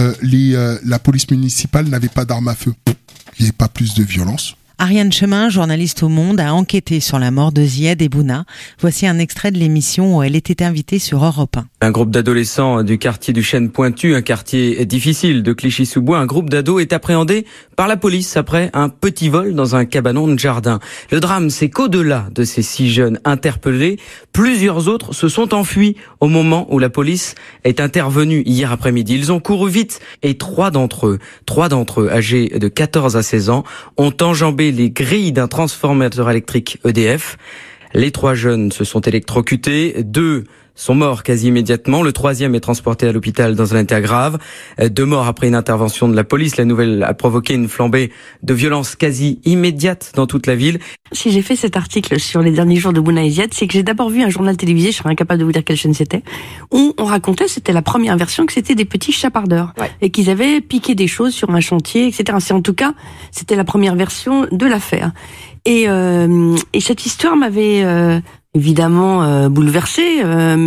la police municipale n'avait pas d'armes à feu. Il n'y avait pas plus de violence. Ariane Chemin, journaliste au Monde, a enquêté sur la mort de Zied et Bouna. Voici un extrait de l'émission où elle était invitée sur Europe 1. Un groupe d'adolescents du quartier du Chêne-Pointu, un quartier difficile de Clichy-sous-Bois, un groupe d'ados est appréhendé par la police après un petit vol dans un cabanon de jardin. Le drame, c'est qu'au-delà de ces 6 jeunes interpellés, plusieurs autres se sont enfuis au moment où la police est intervenue hier après-midi. Ils ont couru vite et 3 d'entre eux, âgés de 14 à 16 ans, ont enjambé les grilles d'un transformateur électrique EDF. Les 3 jeunes se sont électrocutés, 2 sont morts quasi immédiatement. Le 3e est transporté à l'hôpital dans un état grave. 2 morts après une intervention de la police. La nouvelle a provoqué une flambée de violence quasi immédiate dans toute la ville. Si j'ai fait cet article sur les derniers jours de Bouna et Zied, c'est que j'ai d'abord vu un journal télévisé, je serais incapable de vous dire quelle chaîne c'était, où on racontait, c'était la première version, que c'était des petits chapardeurs. Ouais. Et qu'ils avaient piqué des choses sur un chantier, etc. En tout cas, c'était la première version de l'affaire. Et cette histoire m'avait évidemment bouleversée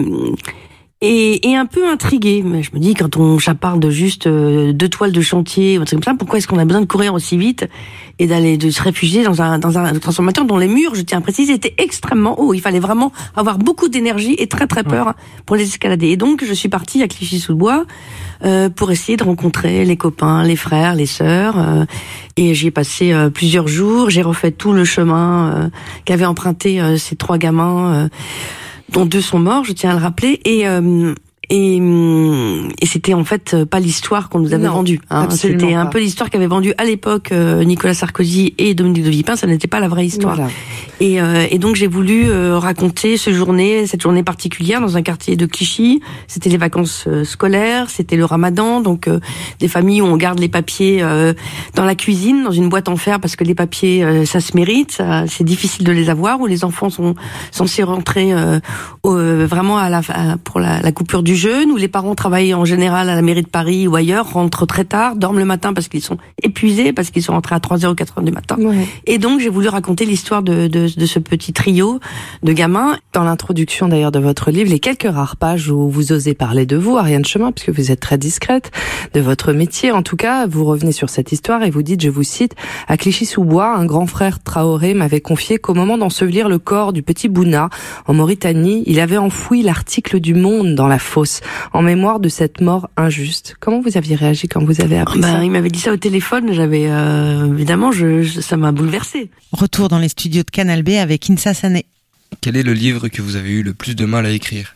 et un peu intriguée. Mais je me dis, quand on chaparde juste 2 toiles de chantier, comme ça, pourquoi est-ce qu'on a besoin de courir aussi vite et de se réfugier dans un transformateur dont les murs, je tiens à préciser, étaient extrêmement hauts. Il fallait vraiment avoir beaucoup d'énergie et très très peur pour les escalader. Et donc, je suis partie à Clichy-sous-Bois pour essayer de rencontrer les copains, les frères, les sœurs. Et j'y ai passé plusieurs jours. J'ai refait tout le chemin qu'avaient emprunté ces 3 gamins, dont 2 sont morts, je tiens à le rappeler. Et c'était en fait pas l'histoire qu'on nous avait vendue. C'était un peu l'histoire qu'avait vendue à l'époque Nicolas Sarkozy et Dominique de Villepin. Ça n'était pas la vraie histoire. Voilà. Et donc j'ai voulu raconter cette journée particulière dans un quartier de Clichy. C'était les vacances scolaires, c'était le Ramadan, donc des familles où on garde les papiers dans la cuisine, dans une boîte en fer, parce que les papiers ça se mérite, c'est difficile de les avoir, où les enfants sont censés rentrer vraiment pour la coupure du jeûne, où les parents travaillent en général à la mairie de Paris ou ailleurs, rentrent très tard, dorment le matin parce qu'ils sont épuisés, parce qu'ils sont rentrés à 3h ou 4h du matin. Ouais. Et donc j'ai voulu raconter l'histoire de ce petit trio de gamins. Dans l'introduction d'ailleurs de votre livre, les quelques rares pages où vous osez parler de vous, Ariane Chemin, puisque vous êtes très discrète, de votre métier en tout cas, vous revenez sur cette histoire et vous dites, je vous cite, « À Clichy-sous-Bois, un grand frère Traoré m'avait confié qu'au moment d'ensevelir le corps du petit Bouna en Mauritanie, il avait enfoui l'article du Monde dans la fosse, en mémoire de cette mort injuste. » Comment vous aviez réagi quand vous avez appris ça? Il m'avait dit ça au téléphone, j'avais évidemment, ça m'a bouleversée. Retour dans les studios de Canal B avec Insa Sané. Quel est le livre que vous avez eu le plus de mal à écrire?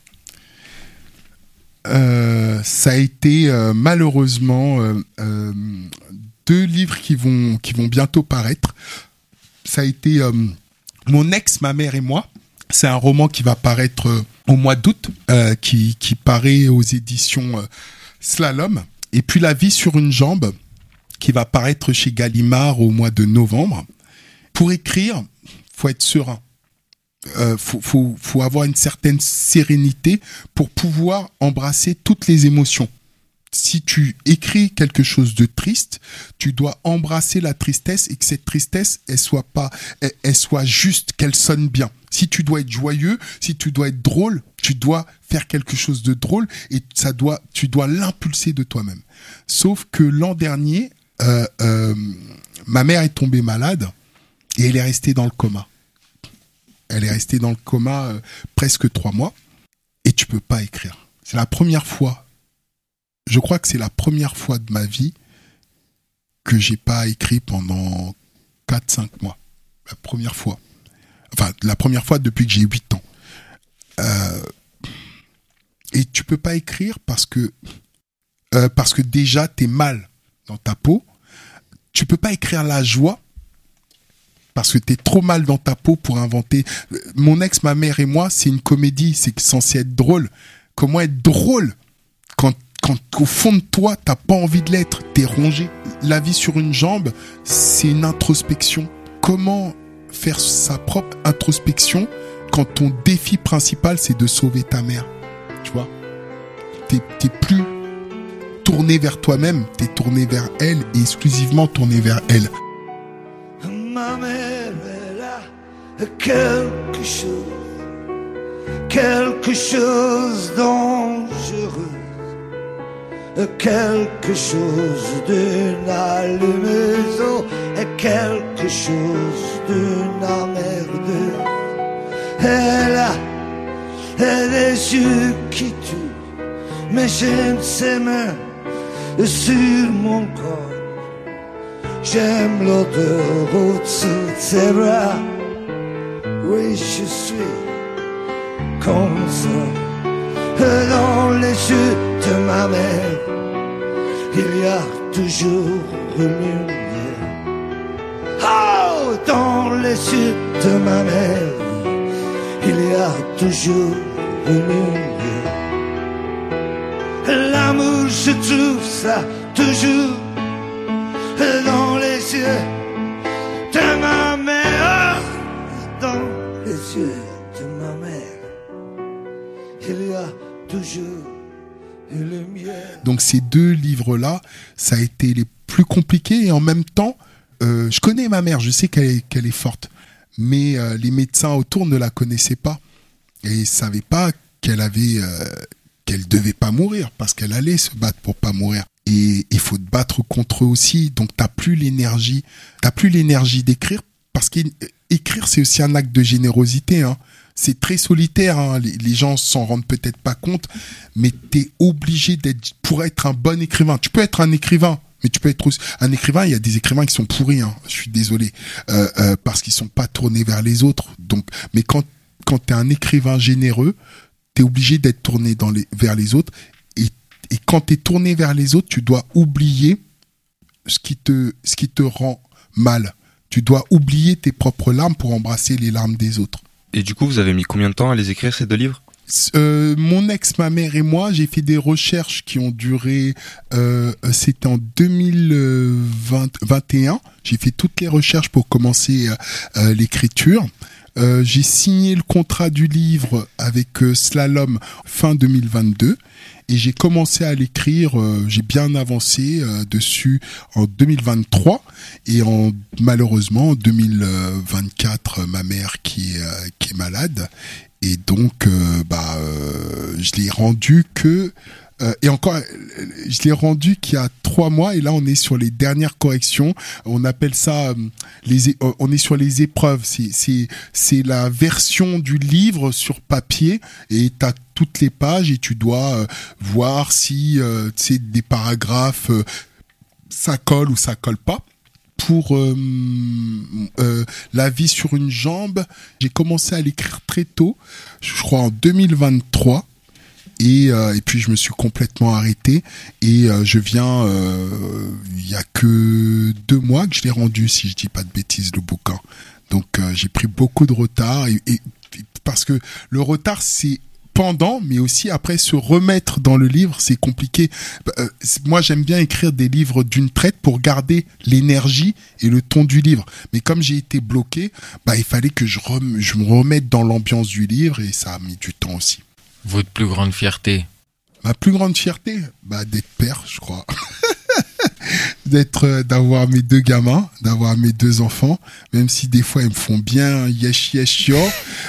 Ça a été malheureusement 2 livres qui vont bientôt paraître. Ça a été Mon ex, ma mère et moi. C'est un roman qui va paraître au mois d'août, qui paraît aux éditions Slalom. Et puis La vie sur une jambe, qui va paraître chez Gallimard au mois de novembre. Pour écrire, faut être serein. Faut avoir une certaine sérénité pour pouvoir embrasser toutes les émotions. Si tu écris quelque chose de triste, tu dois embrasser la tristesse et que cette tristesse, elle soit juste, qu'elle sonne bien. Si tu dois être joyeux, si tu dois être drôle, tu dois faire quelque chose de drôle et tu dois l'impulser de toi-même. Sauf que l'an dernier, ma mère est tombée malade et elle est restée dans le coma. Elle est restée dans le coma presque 3 mois et tu peux pas écrire. C'est la première fois. Je crois que c'est la première fois de ma vie que j'ai pas écrit pendant 4-5 mois. La première fois. Enfin, la première fois depuis que j'ai 8 ans. Et tu peux pas écrire parce que déjà t'es mal dans ta peau. Tu peux pas écrire la joie parce que t'es trop mal dans ta peau pour inventer. Mon ex, ma mère et moi, c'est une comédie, c'est censé être drôle. Comment être drôle quand au fond de toi, t'as pas envie de l'être, t'es rongé. La vie sur une jambe, c'est une introspection. Comment faire sa propre introspection quand ton défi principal, c'est de sauver ta mère? Tu vois? T'es plus tourné vers toi-même, t'es tourné vers elle et exclusivement tourné vers elle. Ma mère, elle a quelque chose dangereux. Quelque chose d'une allumeuse et quelque chose d'une emmerdeuse. Elle a des yeux qui tuent, mais j'aime ses mains sur mon corps. J'aime l'odeur au-dessous de ses bras. Oui, je suis comme ça. Dans les yeux de ma mère, il y a toujours une lumière. Oh, dans les yeux de ma mère, il y a toujours une lumière. L'amour, je trouve ça toujours dans les yeux de ma mère. Dans les yeux de ma mère, il y a toujours une lumière. Donc ces 2 livres-là, ça a été les plus compliqués et en même temps, je connais ma mère, je sais qu'elle est forte, mais les médecins autour ne la connaissaient pas et ils savaient pas qu'elle devait pas mourir parce qu'elle allait se battre pour pas mourir. Et il faut te battre contre eux aussi, donc t'as plus l'énergie d'écrire parce qu'écrire c'est aussi un acte de générosité, hein. C'est très solitaire, hein. Les gens s'en rendent peut-être pas compte, mais t'es obligé pour être un bon écrivain. Tu peux être un écrivain, mais tu peux être aussi un écrivain. Il y a des écrivains qui sont pourris, hein. Je suis désolé, parce qu'ils sont pas tournés vers les autres. Donc, mais quand t'es un écrivain généreux, t'es obligé d'être tourné vers les autres. Et quand t'es tourné vers les autres, tu dois oublier ce qui te rend mal. Tu dois oublier tes propres larmes pour embrasser les larmes des autres. Et du coup, vous avez mis combien de temps à les écrire, ces 2 livres ? Mon ex, ma mère et moi, j'ai fait des recherches qui ont duré, c'était en 2021. J'ai fait toutes les recherches pour commencer l'écriture. J'ai signé le contrat du livre avec Slalom fin 2022 et j'ai commencé à l'écrire, j'ai bien avancé dessus en 2023 et malheureusement en 2024 ma mère qui est malade et donc je l'ai rendu je l'ai rendu qu'il y a 3 mois et là on est sur les dernières corrections. On appelle ça on est sur les épreuves. C'est la version du livre sur papier et t'as toutes les pages et tu dois voir si des paragraphes ça colle ou ça colle pas. Pour La vie sur une jambe, j'ai commencé à l'écrire très tôt, je crois en 2023. Et puis je me suis complètement arrêté et je viens il y a que 2 mois que je l'ai rendu, si je dis pas de bêtises, le bouquin. Donc j'ai pris beaucoup de retard et parce que le retard c'est pendant, mais aussi après se remettre dans le livre, c'est compliqué. Moi, j'aime bien écrire des livres d'une traite pour garder l'énergie et le ton du livre. Mais comme j'ai été bloqué, il fallait que je me remette dans l'ambiance du livre et ça a mis du temps aussi. Votre plus grande fierté? Ma plus grande fierté, d'être père, je crois. D'avoir mes 2 gamins, d'avoir mes 2 enfants, même si des fois ils me font bien yesh yo.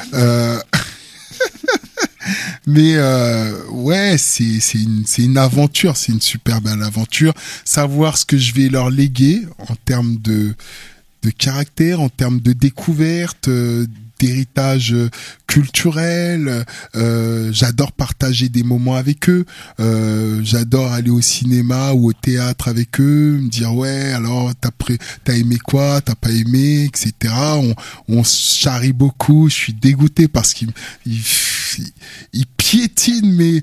Mais ouais, c'est une aventure, c'est une super belle aventure. Savoir ce que je vais leur léguer en termes de caractère, en termes de découverte, d'héritage culturel. J'adore partager des moments avec eux. J'adore aller au cinéma ou au théâtre avec eux, me dire ouais, alors t'as aimé quoi, t'as pas aimé, etc. On charrie beaucoup. Je suis dégoûté parce qu'ils piétinent mes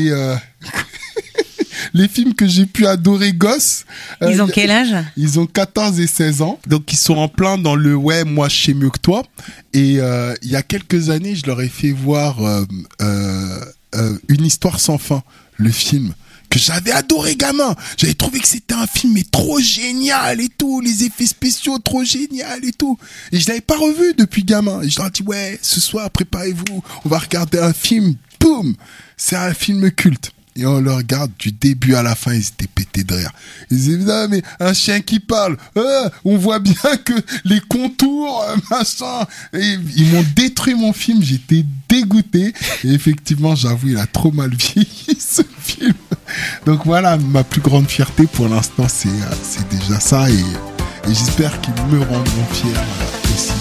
les films que j'ai pu adorer gosse. Ils ont quel âge? Ils ont 14 et 16 ans. Donc ils sont en plein dans le ouais, moi je sais mieux que toi. Et il y a quelques années, je leur ai fait voir Une histoire sans fin, le film que j'avais adoré gamin. J'avais trouvé que c'était un film mais trop génial et tout, les effets spéciaux trop génial et tout. Et je l'avais pas revu depuis gamin. Et je leur ai dit ouais, ce soir préparez-vous, on va regarder un film. Boum, c'est un film culte. Et on le regarde du début à la fin, ils étaient pétés de rire. Ils disaient, non, mais un chien qui parle, on voit bien que les contours, machin. Et ils m'ont détruit mon film, j'étais dégoûté. Et effectivement, j'avoue, il a trop mal vieilli, ce film. Donc voilà, ma plus grande fierté pour l'instant, c'est déjà ça. Et j'espère qu'ils me rendront fier aussi.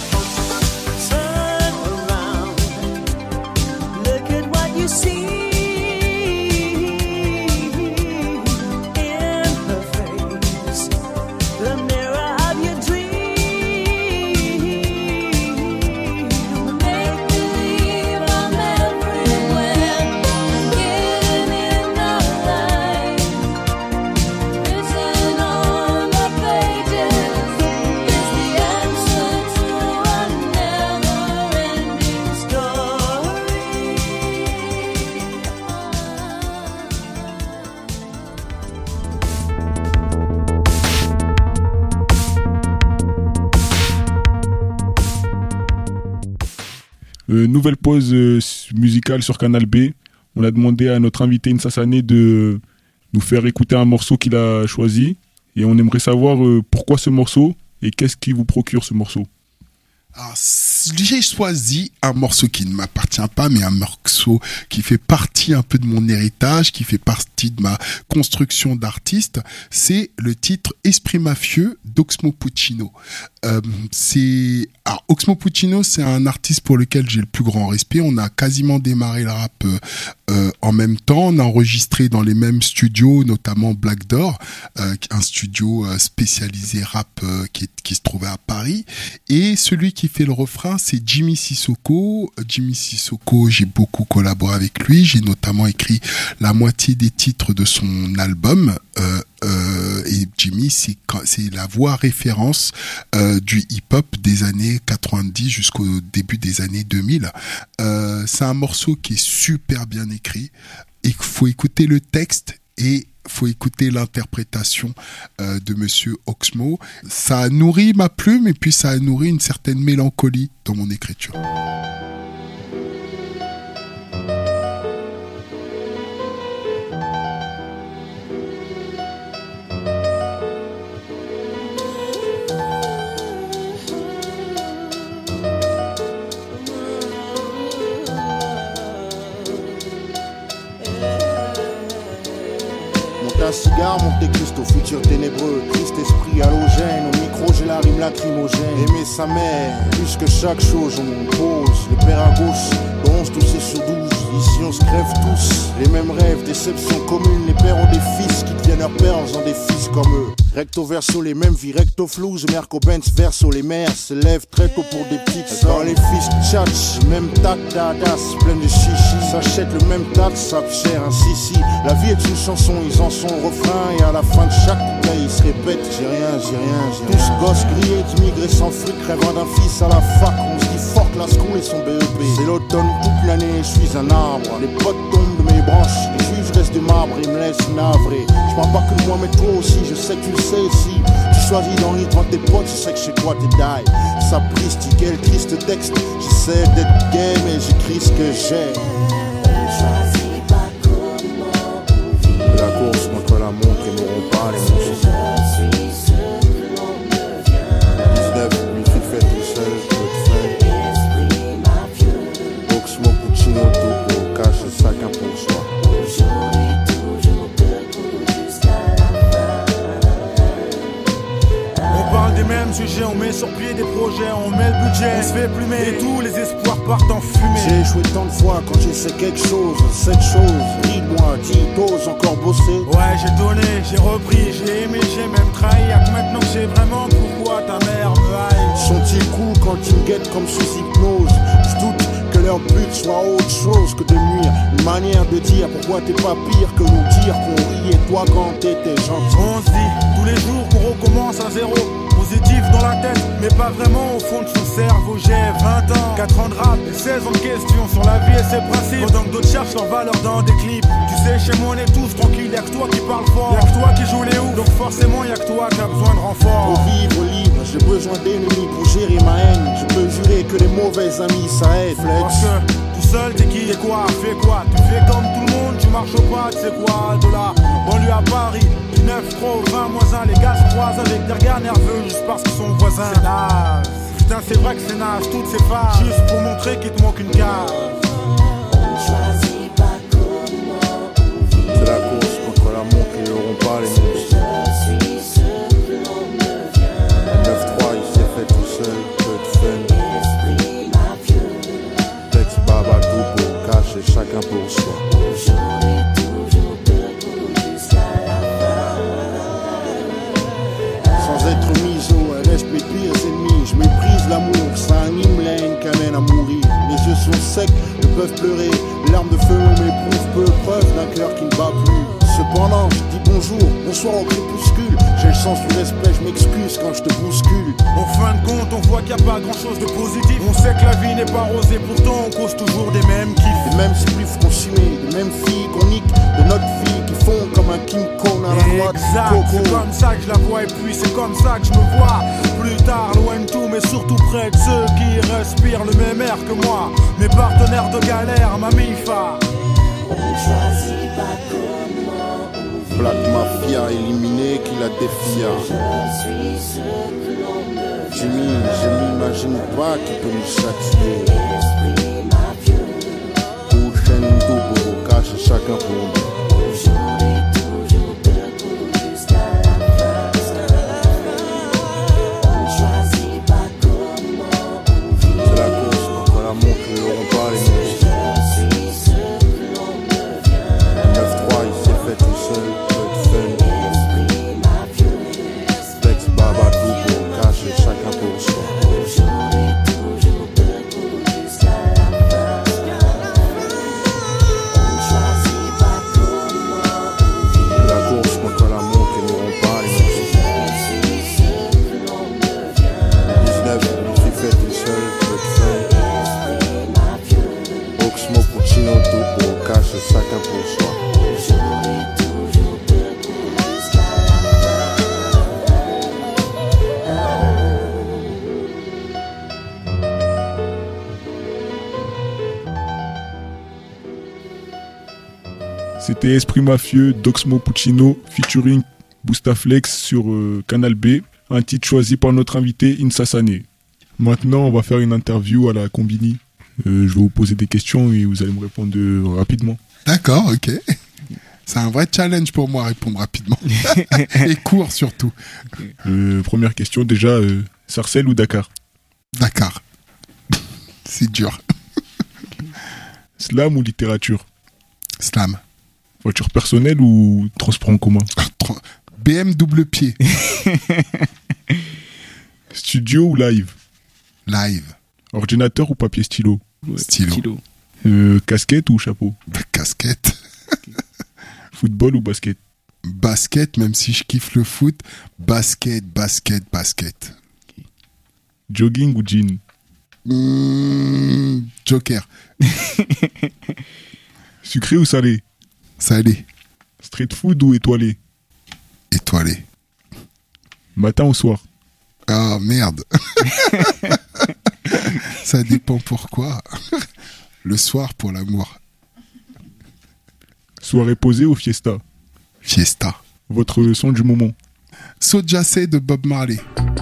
Nouvelle pause musicale sur Canal B. On a demandé à notre invité Insa Sané de nous faire écouter un morceau qu'il a choisi. Et on aimerait savoir pourquoi ce morceau et qu'est-ce qui vous procure ce morceau. Alors, j'ai choisi un morceau qui ne m'appartient pas, mais un morceau qui fait partie un peu de mon héritage, qui fait partie de ma construction d'artiste. C'est le titre Esprit mafieux d'Oxmo Puccino. Oxmo Puccino, c'est un artiste pour lequel j'ai le plus grand respect. On a quasiment démarré le rap en même temps. On a enregistré dans les mêmes studios, notamment Black Door, un studio spécialisé rap qui se trouvait à Paris. Et celui qui qui fait le refrain, c'est Jimmy Sissoko. Jimmy Sissoko, j'ai beaucoup collaboré avec lui. J'ai notamment écrit la moitié des titres de son album. Et Jimmy, c'est la voix référence du hip-hop des années 90 jusqu'au début des années 2000. C'est un morceau qui est super bien écrit. Il faut écouter le texte et faut écouter l'interprétation de Monsieur Oxmo. Ça a nourri ma plume et puis ça a nourri une certaine mélancolie dans mon écriture. Un cigare, monte Christ au futur ténébreux. Triste esprit halogène, au micro j'ai la rime lacrymogène. Aimer sa mère, plus que chaque chose on pose. Le père à gauche, 11 toussés sur 12. Ici on se crève tous, les mêmes rêves, déceptions communes. Les pères ont des fils qui deviennent leurs pères en faisant des fils comme eux. Recto verso, les mêmes vies, recto flouze. Merco Benz verso, les mères se lèvent très tôt pour des petites sommes. Quand les fils tchatchent, même tac d'adas, plein de chichi. S'achètent le même tas, ça cher, ainsi si. La vie est une chanson, ils en sont le refrain. Et à la fin de chaque couplet, ils se répètent j'ai rien. Tous gosses grillés, d'immigrés sans fric, rêvant d'un fils à la fac. On se dit fuck la school et son BEP. C'est l'automne toute l'année, je suis un arbre. Les potes tombent de mes branches, les juges restent de marbre et me laissent navré. Je parle pas que de moi mais toi aussi, je sais que tu le sais. Si tu choisis dans les droits de tes potes, je sais que chez toi t'es die. Sapristi, quel triste texte. J'essaie d'être gay mais j'écris ce que j'ai. La course contre la montre, ils n'auront pas les mots. 19, lui qui fait tout seul, je peux te faire. Oxmo, Puccino, Topo, cache chacun pour soi. On parle des mêmes sujets, on met sur pied des projets, on met le budget, on se fait plumer et tous les espoirs partent en fumée. J'ai échoué tant de fois quand j'essaie quelque chose, cette chose. Dis-moi, t'oses encore bosser? Ouais, j'ai donné, j'ai repris, j'ai aimé, j'ai même trahi. Y'a que maintenant que j'ai vraiment pourquoi ta mère me haït. Sont-ils cool quand ils me guettent comme sous hypnose? Je doute que leur but soit autre chose que de nuire. Une manière de dire pourquoi t'es pas pire que nous dire qu'on riait toi quand t'étais gentil. On se dit tous les jours qu'on recommence à zéro. Positif dans la tête, mais pas vraiment au fond de son cerveau. J'ai 20 ans, 4 ans de rap et 16 ans de questions sur la vie et ses principes. Pendant que d'autres cherchent leur valeur dans des clips. Tu sais, chez moi on est tous tranquilles, y'a que toi qui parle fort. Y'a que toi qui joue les oufs, donc forcément y'a que toi qui a besoin de renfort. Pour vivre libre, j'ai besoin d'ennemis pour gérer ma haine. Je peux jurer que les mauvais amis ça aide. Parce que tout seul t'es qui et quoi, fais quoi? Tu fais comme tout le monde, tu marches au pas, tu sais quoi? De la banlieue à Paris, du 9 trop 20 -1, les gars se croisent avec des regards nerveux juste parce qu'ils sont voisins. C'est naze, putain c'est vrai que c'est naze, toutes ces phases, juste pour montrer qu'il te manque une case. C'est la course contre la montre, ils n'auront pas les mots. 9-3, il s'est fait tout seul, peu de fun. Texte Baba Doubo, cache et chacun pour soi. Sans être miso, elle reste mes pires ennemis. Je méprise l'amour, ça anime la haine qui amène à mourir. Les yeux sont secs, ne peuvent pleurer. L'arme de feu m'éprouve peu, preuve d'un cœur qui ne bat plus. Cependant, je dis bonjour, bonsoir au crépuscule. J'ai le sens du respect, je m'excuse quand je te bouscule. En fin de compte, on voit qu'il n'y a pas grand chose de positif. On sait que la vie n'est pas rose et pourtant on cause toujours des mêmes kiffs. Les mêmes spliffs consumés, les mêmes filles qu'on nique de notre vie qui font comme un King Kong à la noix de coco. C'est comme ça que je la vois et puis c'est comme ça que je me vois. Plus tard, loin de tout, mais surtout près de ceux qui respirent le même air que moi. Mes partenaires de galère, ma mifa. On choisit pas comment on vit. Black Mafia éliminé qui la défia. Je suis ce que l'on devient. Jimmy, je m'imagine pas qui peut nous châtier. L'esprit mafieux. Prochaine double, cache chacun pour nous. Aujourd'hui, toujours debout jusqu'à la fin. On choisit pas comment on vit. C'est la course contre la montre, ils n'auront pas les mots. Chacun pour soi. trop le choix. C'était Esprit Mafieux d'Oxmo Puccino featuring Boostaflex sur Canal B, un titre choisi par notre invité Insa Sané. Maintenant, on va faire une interview à la Combini. Je vais vous poser des questions et vous allez me répondre rapidement. D'accord, ok. C'est un vrai challenge pour moi à répondre rapidement. Et court surtout. Première question déjà, Sarcelles ou Dakar? Dakar. C'est dur. Slam ou littérature? Slam. Voiture personnelle ou transport en commun? BM double pied. Studio ou live? Live. Ordinateur ou papier stylo? Stylo. Casquette ou chapeau? Casquette. Football ou basket? Basket, même si je kiffe le foot. Basket. Jogging ou jean? Joker. Sucré ou salé? Salé. Street food ou étoilé? Étoilé. Matin ou soir? Ah, merde. Ça dépend pourquoi. Le soir pour l'amour. Soirée posée ou fiesta? Fiesta. Votre son du moment? Soulja Say de Bob Marley.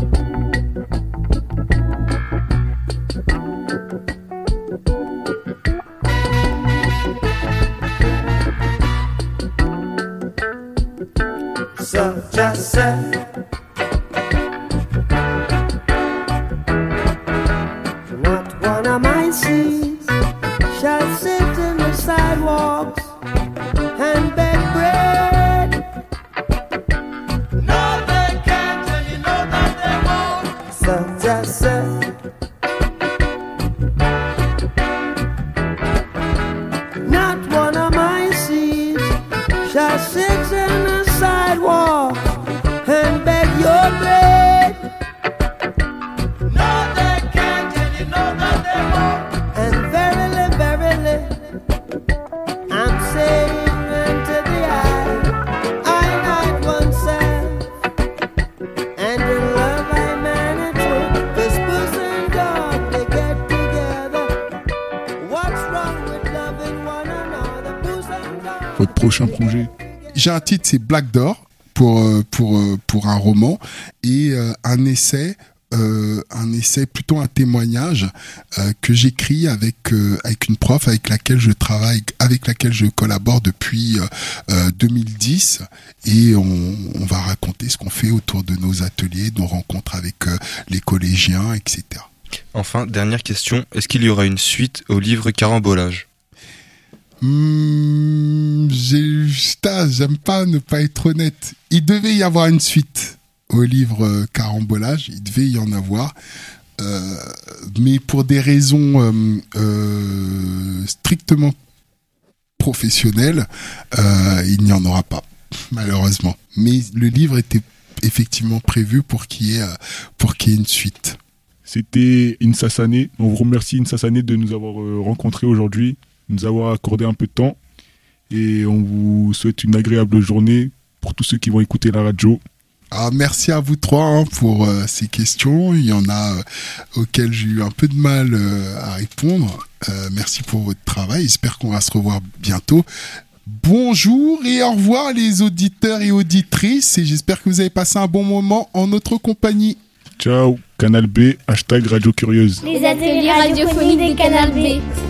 Soulja Say. Not one of my seeds shall sit in the sidewalks and beg bread. No, they can't, and you know that they won't. Soulja Say. Not one of my seeds shall sit in the sidewalk and beg your bread. No, they can't, and you know that they won't. And verily, I'm saying unto the I night oneself, and in love I man and true. This puss and dog, they get together. What's wrong with loving one another? Puss and dog. Votre prochain projet? J'ai un titre, c'est Black Door pour un roman et un essai, plutôt un témoignage que j'écris avec une prof avec laquelle je travaille, avec laquelle je collabore depuis 2010 et on va raconter ce qu'on fait autour de nos ateliers, nos rencontres avec les collégiens, etc. Enfin, dernière question, est-ce qu'il y aura une suite au livre Carambolage? J'aime pas ne pas être honnête. Il devait y avoir une suite au livre Carambolage, il devait y en avoir, mais pour des raisons strictement professionnelles, il n'y en aura pas, malheureusement. Mais le livre était effectivement prévu pour qu'il y ait une suite. C'était Insa Sané. On vous remercie Insa Sané de nous avoir rencontrés aujourd'hui, de nous avoir accordé un peu de temps et on vous souhaite une agréable journée pour tous ceux qui vont écouter la radio. Ah, merci à vous trois pour ces questions. Il y en a auxquelles j'ai eu un peu de mal à répondre. Merci pour votre travail. J'espère qu'on va se revoir bientôt. Bonjour et au revoir les auditeurs et auditrices et j'espère que vous avez passé un bon moment en notre compagnie. Ciao, Canal B, #Radio Curieuse. Les ateliers radiophoniques des Canal B.